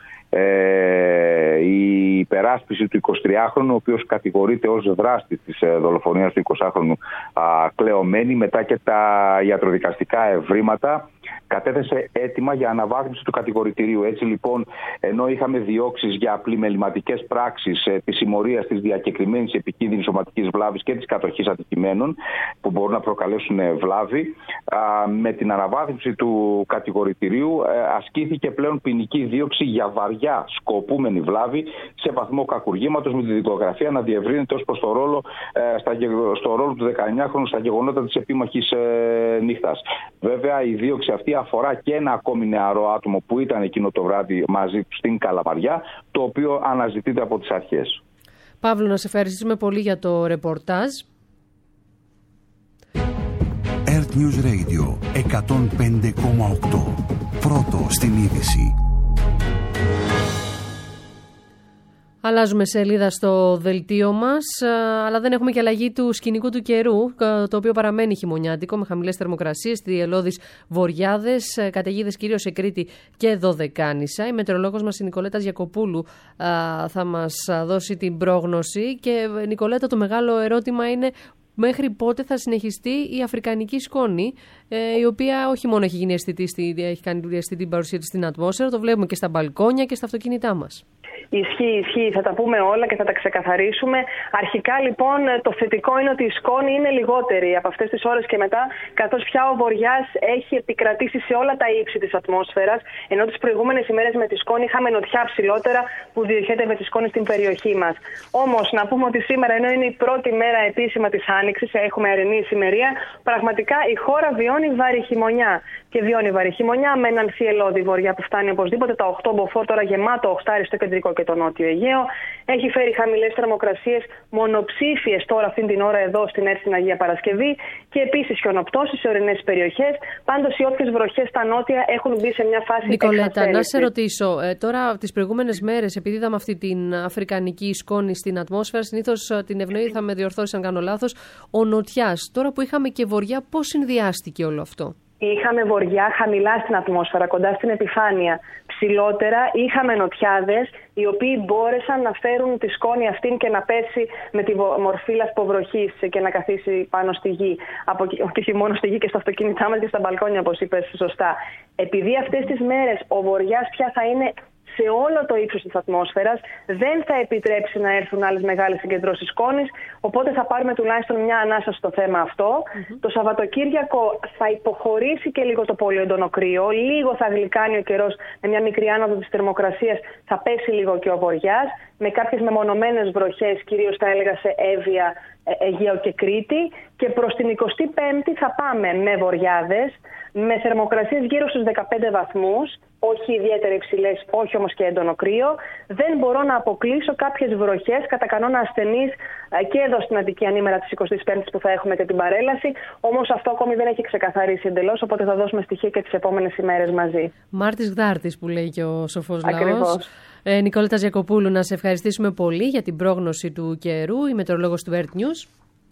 Η υπεράσπιση του 23χρονου, ο οποίος κατηγορείται ως δράστη της δολοφονίας του 20χρονου Κλεωμένη, μετά και τα ιατροδικαστικά ευρήματα, κατέθεσε αίτημα για αναβάθμιση του κατηγορητηρίου. Έτσι λοιπόν, ενώ είχαμε διώξεις για πλημεληματικές πράξεις της συμμορίας, της διακεκριμένης επικίνδυνης σωματικής βλάβης και της κατοχής αντικειμένων που μπορούν να προκαλέσουν βλάβη, με την αναβάθμιση του κατηγορητηρίου ασκήθηκε πλέον ποινική δίωξη για βαριά σκοπούμενη βλάβη σε βαθμό κακουργήματος, με τη δικογραφία να διευρύνεται ως προς το ρόλο, στο ρόλο του 19χρονου στα γεγονότα της επίμαχης νύχτας. Βέβαια, η δίωξη αυτή αφορά και ένα ακόμη νεαρό άτομο που ήταν εκείνο το βράδυ μαζί του στην Καλαμαριά, το οποίο αναζητείται από τις αρχές. Παύλο, να σε ευχαριστήσουμε πολύ για το ρεπορτάζ. Earth News Radio 105,8. Πρώτο στην είδηση. Αλλάζουμε σελίδα στο δελτίο μας, αλλά δεν έχουμε και αλλαγή του σκηνικού του καιρού, το οποίο παραμένει χειμωνιάτικο με χαμηλές θερμοκρασίες, θριελώδεις βοριάδες, καταιγίδες κυρίως σε Κρήτη και Δωδεκάνησα. Η μετεωρολόγος μας η Νικολέτα Γιακοπούλου θα μας δώσει την πρόγνωση και Νικολέτα, το μεγάλο ερώτημα είναι μέχρι πότε θα συνεχιστεί η αφρικανική σκόνη, η οποία όχι μόνο έχει γίνει αισθητή, έχει κάνει αισθητή την παρουσία της στην ατμόσφαιρα, το βλέπουμε και στα μπαλκόνια και στα αυτοκίνητά μας. Ισχύει. Θα τα πούμε όλα και θα τα ξεκαθαρίσουμε. Αρχικά λοιπόν το θετικό είναι ότι η σκόνη είναι λιγότερη από αυτές τις ώρες και μετά, καθώς πια ο βοριάς έχει επικρατήσει σε όλα τα ύψη της ατμόσφαιρας, ενώ τις προηγούμενες ημέρες με τη σκόνη είχαμε νοτιά ψηλότερα που διοχέτευε τη σκόνη στην περιοχή μας. Όμως να πούμε ότι σήμερα, ενώ είναι η πρώτη μέρα επίσημα της Άνοιξης, έχουμε αρινή ησημερία, πραγματικά η χώρα βιώνει βαρύ χειμωνιά. Και βιώνει βαρύ χειμωνιά με έναν θυελλώδη βορειά που φτάνει οπωσδήποτε τα 8 μποφόρ, τώρα γεμάτο οχτάρι στο κεντρικό και το νότιο Αιγαίο. Έχει φέρει χαμηλές θερμοκρασίες, μονοψήφιες τώρα αυτήν την ώρα εδώ στην ΕΡΤ στην Αγία Παρασκευή και επίσης χιονοπτώσεις σε ορεινές περιοχές. Πάντως οι όποιες βροχές στα νότια έχουν μπει σε μια φάση εξαθέρησης. Νικολέτα, να σε ρωτήσω, τώρα τις προηγούμενες μέρες, επειδή είδαμε αυτή την αφρικανική σκόνη στην ατμόσφαιρα, συνήθως την ευνοεί, θα με διορθώσει αν κάνω λάθος, ο νοτιάς. Τώρα που είχαμε και βοριά, πώς συνδυάστηκε όλο αυτό? Είχαμε βοριά χαμηλά στην ατμόσφαιρα, κοντά στην επιφάνεια. ψηλότερα είχαμε νοτιάδες οι οποίοι μπόρεσαν να φέρουν τη σκόνη αυτήν και να πέσει με τη μορφή λασποβροχής και να καθίσει πάνω στη γη. Και όχι μόνο στη γη, και στα αυτοκίνητά μας και στα μπαλκόνια, όπως είπες σωστά. Επειδή αυτές τις μέρες ο βοριάς πια θα είναι σε όλο το ύψος της ατμόσφαιρας, δεν θα επιτρέψει να έρθουν άλλες μεγάλες συγκεντρώσεις σκόνης, οπότε θα πάρουμε τουλάχιστον μια ανάσα στο θέμα αυτό. Το Σαββατοκύριακο θα υποχωρήσει και λίγο το πολύ έντονο κρύο, λίγο θα γλυκάνει ο καιρός, με μια μικρή άνοδο της θερμοκρασίας θα πέσει λίγο και ο βοριάς, με κάποιες μεμονωμένες βροχές, κυρίως θα έλεγα σε Εύβοια, Αιγαίο και Κρήτη, και προς την 25η θα πάμε με βοριάδες, με θερμοκρασίες γύρω στους 15 βαθμούς, όχι ιδιαίτερα υψηλές, όχι όμως και έντονο κρύο. Δεν μπορώ να αποκλείσω κάποιες βροχές, κατά κανόνα ασθενείς, και εδώ στην Αττική ανήμερα της 25ης που θα έχουμε και την παρέλαση. Όμως αυτό ακόμη δεν έχει ξεκαθαρίσει εντελώς, οπότε θα δώσουμε στοιχεία και τις επόμενες ημέρες μαζί. Μάρτης Γδάρτης που λέει και ο σοφός Ακριβώς. λαός. Νικόλα Ταζιακοπούλου, να σε ευχαριστήσουμε πολύ για την πρόγνωση του καιρού, η μετεωρολόγος του Earth News.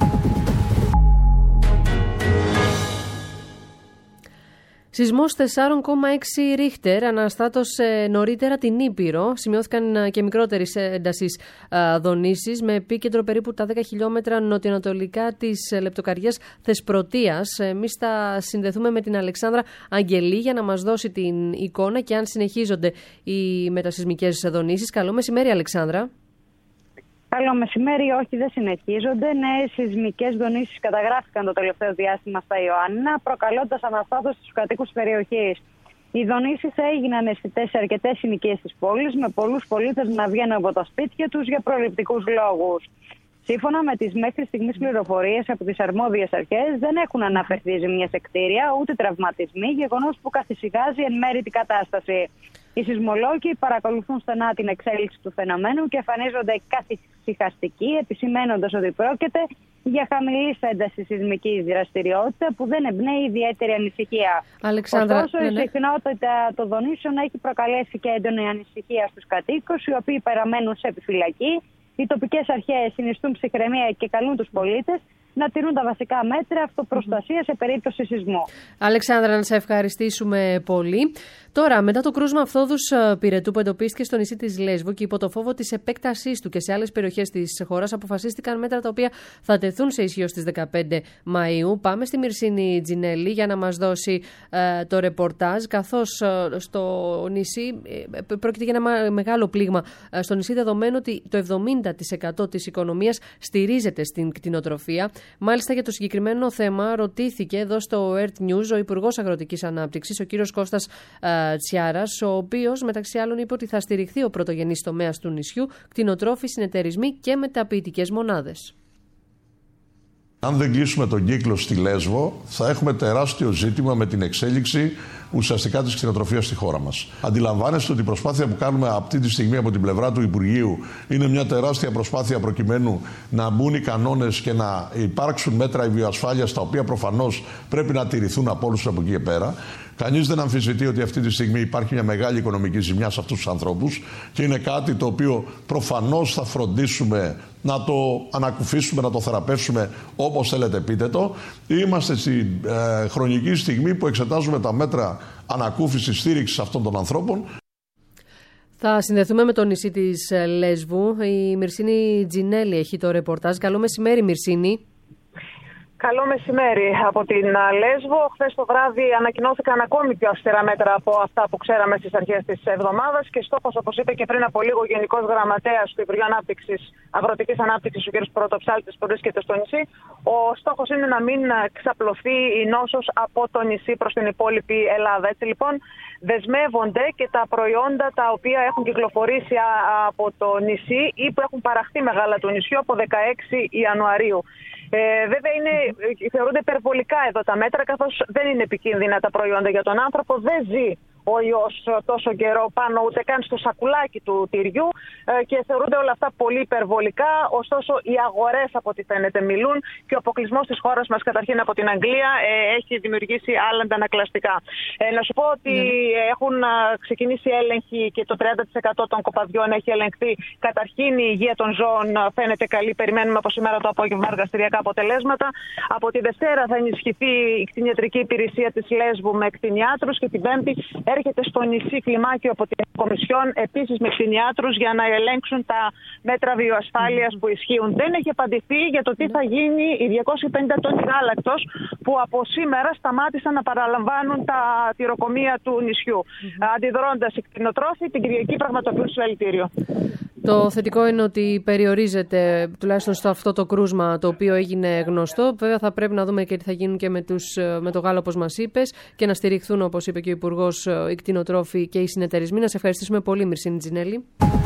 Σεισμός 4,6 Ρίχτερ αναστάτωσε νωρίτερα την Ήπειρο. Σημειώθηκαν και μικρότερης έντασης δονήσεις με επίκεντρο περίπου τα 10 χιλιόμετρα νοτιοανατολικά της λεπτοκαριάς Θεσπρωτείας. Εμείς θα συνδεθούμε με την Αλεξάνδρα Αγγελή για να μας δώσει την εικόνα και αν συνεχίζονται οι μετασεισμικές δονήσεις. Καλό μεσημέρι, Αλεξάνδρα. Καλό μεσημέρι, όχι, δεν συνεχίζονται. Νέες σεισμικές δονήσεις καταγράφηκαν το τελευταίο διάστημα στα Ιωάννινα, προκαλώντας αναστάτωση στους κατοίκους της περιοχής. Οι δονήσεις έγιναν αισθητές σε αρκετές συνοικίες της πόλης, με πολλούς πολίτες να βγαίνουν από τα σπίτια τους για προληπτικούς λόγους. Σύμφωνα με τις μέχρι στιγμής πληροφορίες από τις αρμόδιες αρχές, δεν έχουν αναφερθεί ζημιές σε κτίρια ούτε τραυματισμοί, γεγονός που καθησυχάζει εν μέρει την κατάσταση. Οι σεισμολόγοι παρακολουθούν στενά την εξέλιξη του φαινομένου και εμφανίζονται καθησυχαστικοί, επισημαίνοντας ότι πρόκειται για χαμηλή ένταση σεισμική δραστηριότητα που δεν εμπνέει ιδιαίτερη ανησυχία. Αλεξάνδρα, ωστόσο, η συχνότητα των δονήσεων έχει προκαλέσει και έντονη ανησυχία στους κατοίκους, οι οποίοι παραμένουν σε επιφυλακή. Οι τοπικές αρχές συνιστούν ψυχραιμία και καλούν τους πολίτες να τηρούν τα βασικά μέτρα αυτοπροστασίας σε περίπτωση σεισμού. Αλεξάνδρα, να σε ευχαριστήσουμε πολύ. Τώρα, μετά το κρούσμα φθόδους πυρετού που εντοπίστηκε στο νησί της Λέσβου και υπό το φόβο της επέκτασής του και σε άλλες περιοχές της χώρας, αποφασίστηκαν μέτρα τα οποία θα τεθούν σε ισχύ στις 15 Μαΐου. Πάμε στη Μυρσίνη Τζινέλη για να μας δώσει το ρεπορτάζ, καθώς στο νησί πρόκειται για ένα μεγάλο πλήγμα στο νησί, δεδομένου ότι το 70% της οικονομίας στηρίζεται στην κτηνοτροφία. Μάλιστα, για το συγκεκριμένο θέμα ρωτήθηκε εδώ στο Earth News ο Υπουργός Αγροτικής Ανάπτυξης, ο κύριος Κώστας Τσιάρας, ο οποίος μεταξύ άλλων είπε ότι θα στηριχθεί ο πρωτογενής τομέας του νησιού, κτηνοτρόφοι, συνεταιρισμοί και μεταποιητικές μονάδες. Αν δεν κλείσουμε τον κύκλο στη Λέσβο, θα έχουμε τεράστιο ζήτημα με την εξέλιξη ουσιαστικά της κτηνοτροφίας στη χώρα μας. Αντιλαμβάνεστε ότι η προσπάθεια που κάνουμε αυτή τη στιγμή από την πλευρά του Υπουργείου είναι μια τεράστια προσπάθεια προκειμένου να μπουν οι κανόνες και να υπάρξουν μέτρα βιοασφάλειας, τα οποία προφανώς πρέπει να τηρηθούν από όλους από εκεί και πέρα. Κανείς δεν αμφισβητεί ότι αυτή τη στιγμή υπάρχει μια μεγάλη οικονομική ζημιά σε αυτούς τους ανθρώπους και είναι κάτι το οποίο προφανώς θα φροντίσουμε να το ανακουφίσουμε, να το θεραπεύσουμε, όπως θέλετε πείτε το. Είμαστε στη χρονική στιγμή που εξετάζουμε τα μέτρα ανακούφισης, στήριξης αυτών των ανθρώπων. Θα συνδεθούμε με το νησί της Λέσβου. Η Μυρσίνη Τζινέλη έχει το ρεπορτάζ. Καλό μεσημέρι, Μυρσίνη. Καλό μεσημέρι από την Λέσβο. Χθες το βράδυ ανακοινώθηκαν ακόμη πιο αυστηρά μέτρα από αυτά που ξέραμε στις αρχές της εβδομάδας και στόχος, όπως είπε και πριν από λίγο ο Γενικός Γραμματέας του Υπουργείου Αγροτικής Ανάπτυξης, ο κ. Πρωτοψάλτης, που βρίσκεται στο νησί, ο στόχος είναι να μην ξαπλωθεί η νόσος από το νησί προς την υπόλοιπη Ελλάδα. Έτσι λοιπόν δεσμεύονται και τα προϊόντα τα οποία έχουν κυκλοφορήσει από το νησί ή που έχουν παραχθεί μεγάλα του νησιού από 16 Ιανουαρίου. Βέβαια θεωρούνται υπερβολικά εδώ τα μέτρα, καθώς δεν είναι επικίνδυνα τα προϊόντα για τον άνθρωπο, δεν ζει ο ιός τόσο καιρό πάνω ούτε καν στο σακουλάκι του τυριού και θεωρούνται όλα αυτά πολύ υπερβολικά. Ωστόσο, οι αγορές από ό,τι φαίνεται μιλούν και ο αποκλεισμός της χώρας μας, καταρχήν από την Αγγλία, έχει δημιουργήσει άλλα αντανακλαστικά. Να σου πω ότι έχουν ξεκινήσει έλεγχοι και το 30% των κοπαδιών έχει ελεγχθεί. Καταρχήν η υγεία των ζώων φαίνεται καλή. Περιμένουμε από σήμερα το απόγευμα εργαστηριακά αποτελέσματα. Από τη Δευτέρα θα ενισχυθεί η κτηνιατρική υπηρεσία της Λέσβου με κτηνιάτρους και την Πέμπτη έρχεται στο νησί κλιμάκιο από την Κομισιόν, επίσης με κτηνιάτρους, για να ελέγξουν τα μέτρα βιοασφάλειας που ισχύουν. Δεν έχει απαντηθεί για το τι θα γίνει οι 250 τόνοι γάλακτος που από σήμερα σταμάτησαν να παραλαμβάνουν τα τυροκομεία του νησιού. Αντιδρώντας οι κτηνοτρόφοι, την Κυριακή πραγματοποιούν συλλαλητήριο. Το θετικό είναι ότι περιορίζεται τουλάχιστον στο αυτό το κρούσμα το οποίο έγινε γνωστό. Βέβαια θα πρέπει να δούμε και τι θα γίνουν και με το γάλα, όπως μας είπες, και να στηριχθούν, όπως είπε και ο Υπουργός, οι κτηνοτρόφοι και οι συνεταιρισμοί. Να σε ευχαριστήσουμε πολύ, Μυρσίνη Τζινέλη.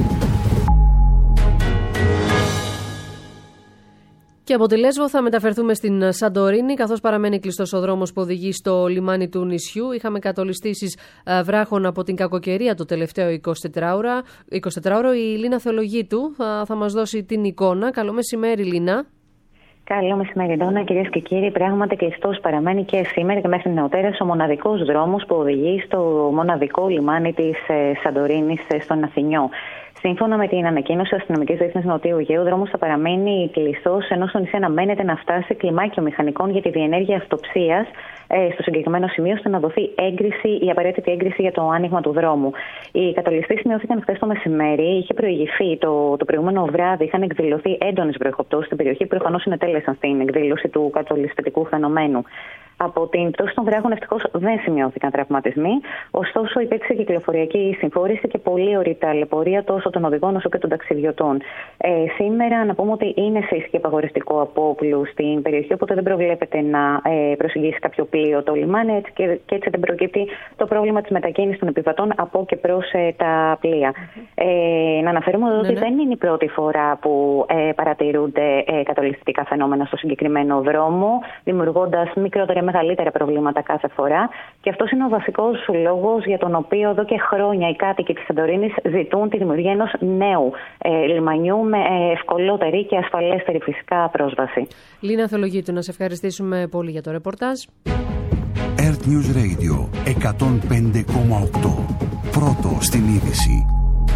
Και από τη Λέσβο θα μεταφερθούμε στην Σαντορίνη, καθώς παραμένει κλειστός ο δρόμος που οδηγεί στο λιμάνι του νησιού. Είχαμε κατολιστήσεις βράχων από την κακοκαιρία το τελευταίο 24ωρο. Η Λίνα Θεολογίτου θα μας δώσει την εικόνα. Καλό μεσημέρι, Λίνα. Καλό μεσημέρι, Ντόνα. Κυρίες και κύριοι, πράγματι κλειστός παραμένει και σήμερα και μέχρι νεοτέρας ο μοναδικός δρόμος που οδηγεί στο μοναδικό λιμάνι της Σαντορίνης στον Αθηνιό. Σύμφωνα με την ανακοίνωση αστυνομικής διεύθυνσης Νοτιού Αιγαίου, ο δρόμος θα παραμένει κλειστός, ενώ στο νησί αναμένεται να φτάσει κλιμάκιο μηχανικών για τη διενέργεια αυτοψίας στο συγκεκριμένο σημείο, ώστε να δοθεί η απαραίτητη έγκριση για το άνοιγμα του δρόμου. Οι κατολιστοί σημειώθηκαν χθες το μεσημέρι. Είχε προηγηθεί το προηγούμενο βράδυ, είχαν εκδηλωθεί έντονες βροχοπτώσεις στην περιοχή, που προφανώς συνετέλεσαν στην εκδήλωση του κατολιστικού φαινομένου. Από την πτώση των βράχων ευτυχώς δεν σημειώθηκαν τραυματισμοί, ωστόσο υπήρξε κυκλοφοριακή συμφόρηση και πολύ ωραία ταλαιπωρία τόσο των οδηγών όσο και των ταξιδιωτών. Σήμερα να πούμε ότι είναι σε ισχύ απαγορευτικό απόπλου στην περιοχή, οπότε δεν προβλέπεται να προσεγγίσει κάποιο πλοίο το λιμάνι και έτσι δεν προκύπτει το πρόβλημα της μετακίνησης των επιβατών από και προς τα πλοία. Να αναφέρουμε ότι δεν είναι η πρώτη φορά που παρατηρούνται κατολιστικά φαινόμενα στο συγκεκριμένο δρόμο, δημιουργώντας μικρότερα ή μεγαλύτερα προβλήματα κάθε φορά. Και αυτός είναι ο βασικός λόγος για τον οποίο εδώ και χρόνια οι κάτοικοι της Σαντορίνης ζητούν τη δημιουργία ενός νέου λιμανιού με ευκολότερη και ασφαλέστερη φυσικά πρόσβαση. Λίνα Θεολογίτου, να σε ευχαριστήσουμε πολύ για το ρεπορτάζ. Earth News Radio 105,8. Πρώτο στην είδηση.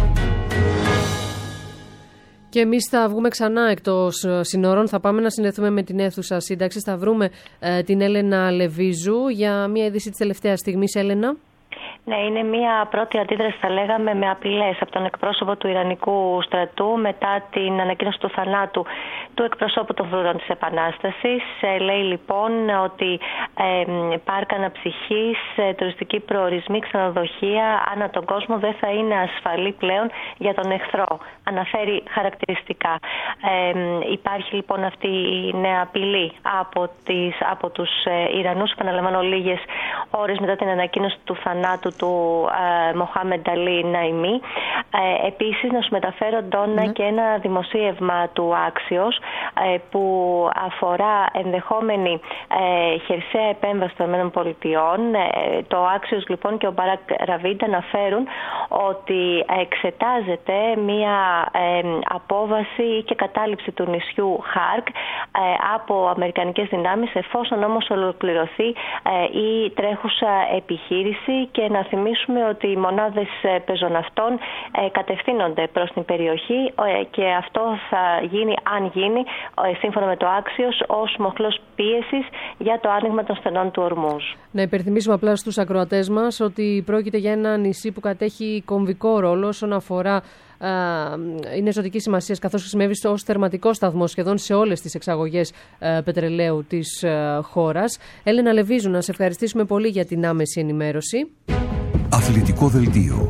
Και εμείς θα βγούμε ξανά εκτός συνόρων. Θα πάμε να συνδεθούμε με την αίθουσα σύνταξης. Θα βρούμε την Έλενα Λεβίζου για μια είδηση της τελευταίας στιγμής. Έλενα. Ναι, είναι μια πρώτη αντίδραση, θα λέγαμε, με απειλές από τον εκπρόσωπο του Ιρανικού στρατού μετά την ανακοίνωση του θανάτου του εκπροσώπου των Φρουρών της Επανάστασης. Λέει λοιπόν ότι πάρκα αναψυχής, τουριστικοί προορισμοί, ξενοδοχεία ανά τον κόσμο δεν θα είναι ασφαλή πλέον για τον εχθρό. Αναφέρει χαρακτηριστικά. Υπάρχει λοιπόν αυτή η νέα απειλή από τους Ιρανούς, επαναλαμβάνω, λίγες ώρες μετά την ανακοίνωση του θανάτου του Μοχάμεντ Αλί Ναϊμί. Επίσης, να σου μεταφέρω, Ντόνα, και ένα δημοσίευμα του Άξιος που αφορά ενδεχόμενη χερσαία επέμβαση των ΗΠΑ. Το Άξιος λοιπόν και ο Μπαράκ Ραβίντ αναφέρουν ότι εξετάζεται μία απόβαση και κατάληψη του νησιού Χάρκ από αμερικανικές δυνάμεις, εφόσον όμως ολοκληρωθεί η τρέχουσα επιχείρηση. Και να θυμίσουμε ότι οι μονάδες πεζοναυτών κατευθύνονται προς την περιοχή και αυτό θα γίνει, αν γίνει, σύμφωνα με το Άξιος, ως μοχλός πίεσης για το άνοιγμα των στενών του Ορμούζ. Να υπενθυμίσουμε απλά στους ακροατές μας ότι πρόκειται για ένα νησί που κατέχει κομβικό ρόλο όσον αφορά. Είναι ζωτική σημασία, καθώς χρησιμεύει ως θερματικό σταθμό σχεδόν σε όλες τις εξαγωγές πετρελαίου της χώρας. Έλενα Λεβίζου, να σε ευχαριστήσουμε πολύ για την άμεση ενημέρωση. Αθλητικό δελτίο.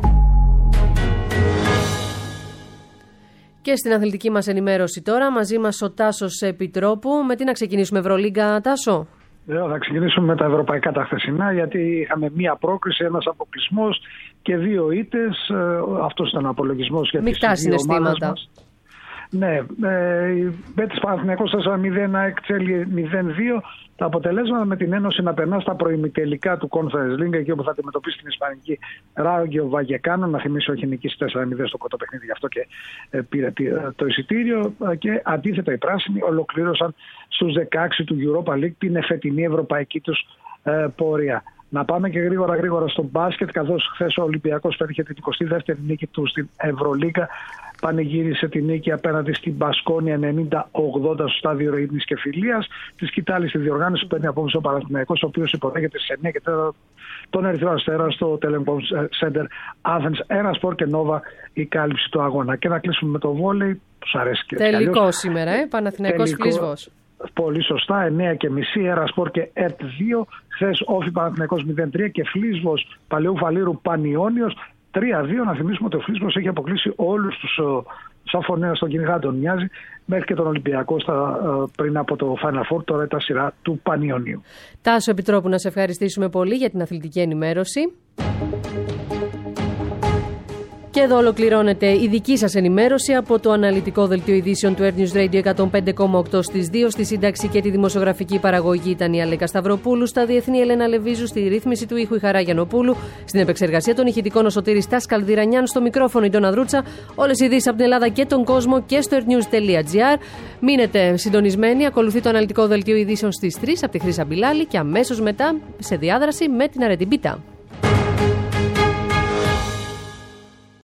Και στην αθλητική μας ενημέρωση τώρα, μαζί μας ο Τάσος Επιτρόπου. Με τι να ξεκινήσουμε, Ευρωλίγκα, Τάσο? Θα ξεκινήσουμε με τα ευρωπαϊκά τα χθεσινά, γιατί είχαμε μία πρόκριση, ένας αποκλεισμός και 2 ήττες. Αυτός ήταν ο απολογισμός για τις δύο ομάδες μας. Ναι, η Μπέτης Παναθηναϊκός 4-0, ΑΕΚ Τσέλι 0-2. Τα αποτελέσματα με την Ένωση να περνά στα προημιτελικά του Conference League, εκεί όπου θα αντιμετωπίσει την Ισπανική Ράγκιο Βαγεκάνο. Να θυμίσω, όχι νικήσει 4-0 στο κοντό παιχνίδι, γι' αυτό και πήρε το εισιτήριο. Και αντίθετα, οι πράσινοι ολοκλήρωσαν στους 16 του Europa League την εφετινή ευρωπαϊκή τους πορεία. Να πάμε και γρήγορα στο μπάσκετ, καθώς χθες ο Ολυμπιακός πέτυχε την 22η νίκη του στην Ευρωλίγκα πανηγύρισε την νίκη απέναντι στην Μπασκόνια 90-80 στο στάδιο ειρήνης και φιλίας. Τη σκητάλη στη διοργάνωση παίρνει απόψε ο Παναθηναϊκός, ο οποίος υποδέχεται στις 9 και 4 τον Ερυθρό Αστέρα στο Telecom Center Athens. Erasport και Nova η κάλυψη του αγώνα. Και να κλείσουμε με το βόλεϊ, τους αρέσει και τελικό σήμερα, Παναθηναϊκός Φλίσβος. Πολύ σωστά, 9.30 Erasport και ΕΡΤ 2. Χθες Όφη Παναθηναϊκός 0-3 και Φλίσβος Παλαιού Φαλήρου Πανιόνιος 3-2. Να θυμίσουμε ότι ο Φλίσβος έχει αποκλείσει όλους τους σαφωνέα στον κυνηγά τον μοιάζει, μέχρι και τον Ολυμπιακό πριν από το Final Four. Τώρα ήταν σειρά του Πανιονίου. Τάσο Επιτρόπου, να σε ευχαριστήσουμε πολύ για την αθλητική ενημέρωση. Και εδώ ολοκληρώνεται η δική σας ενημέρωση από το αναλυτικό δελτίο ειδήσεων του Earth News Radio 105,8 στις 2. Στη σύνταξη και τη δημοσιογραφική παραγωγή ήταν η Αλέκα Σταυροπούλου, στα διεθνή Ελένα Λεβίζου, στη ρύθμιση του ήχου η Χαρά Γιαννοπούλου, στην επεξεργασία των ηχητικών ο Σωτήρης Τάσκαλ Διρανιάν, στο μικρόφωνο η Ντόνα Δρούτσα. Όλες οι ειδήσεις από την Ελλάδα και τον κόσμο και στο earthnews.gr. Μείνετε συντονισμένοι, ακολουθεί το αναλυτικό δελτίο ειδήσεων στις 3 από τη Χρύσα Μπιλάλη και αμέσως μετά σε διάδραση με την Αρετιμπίτα.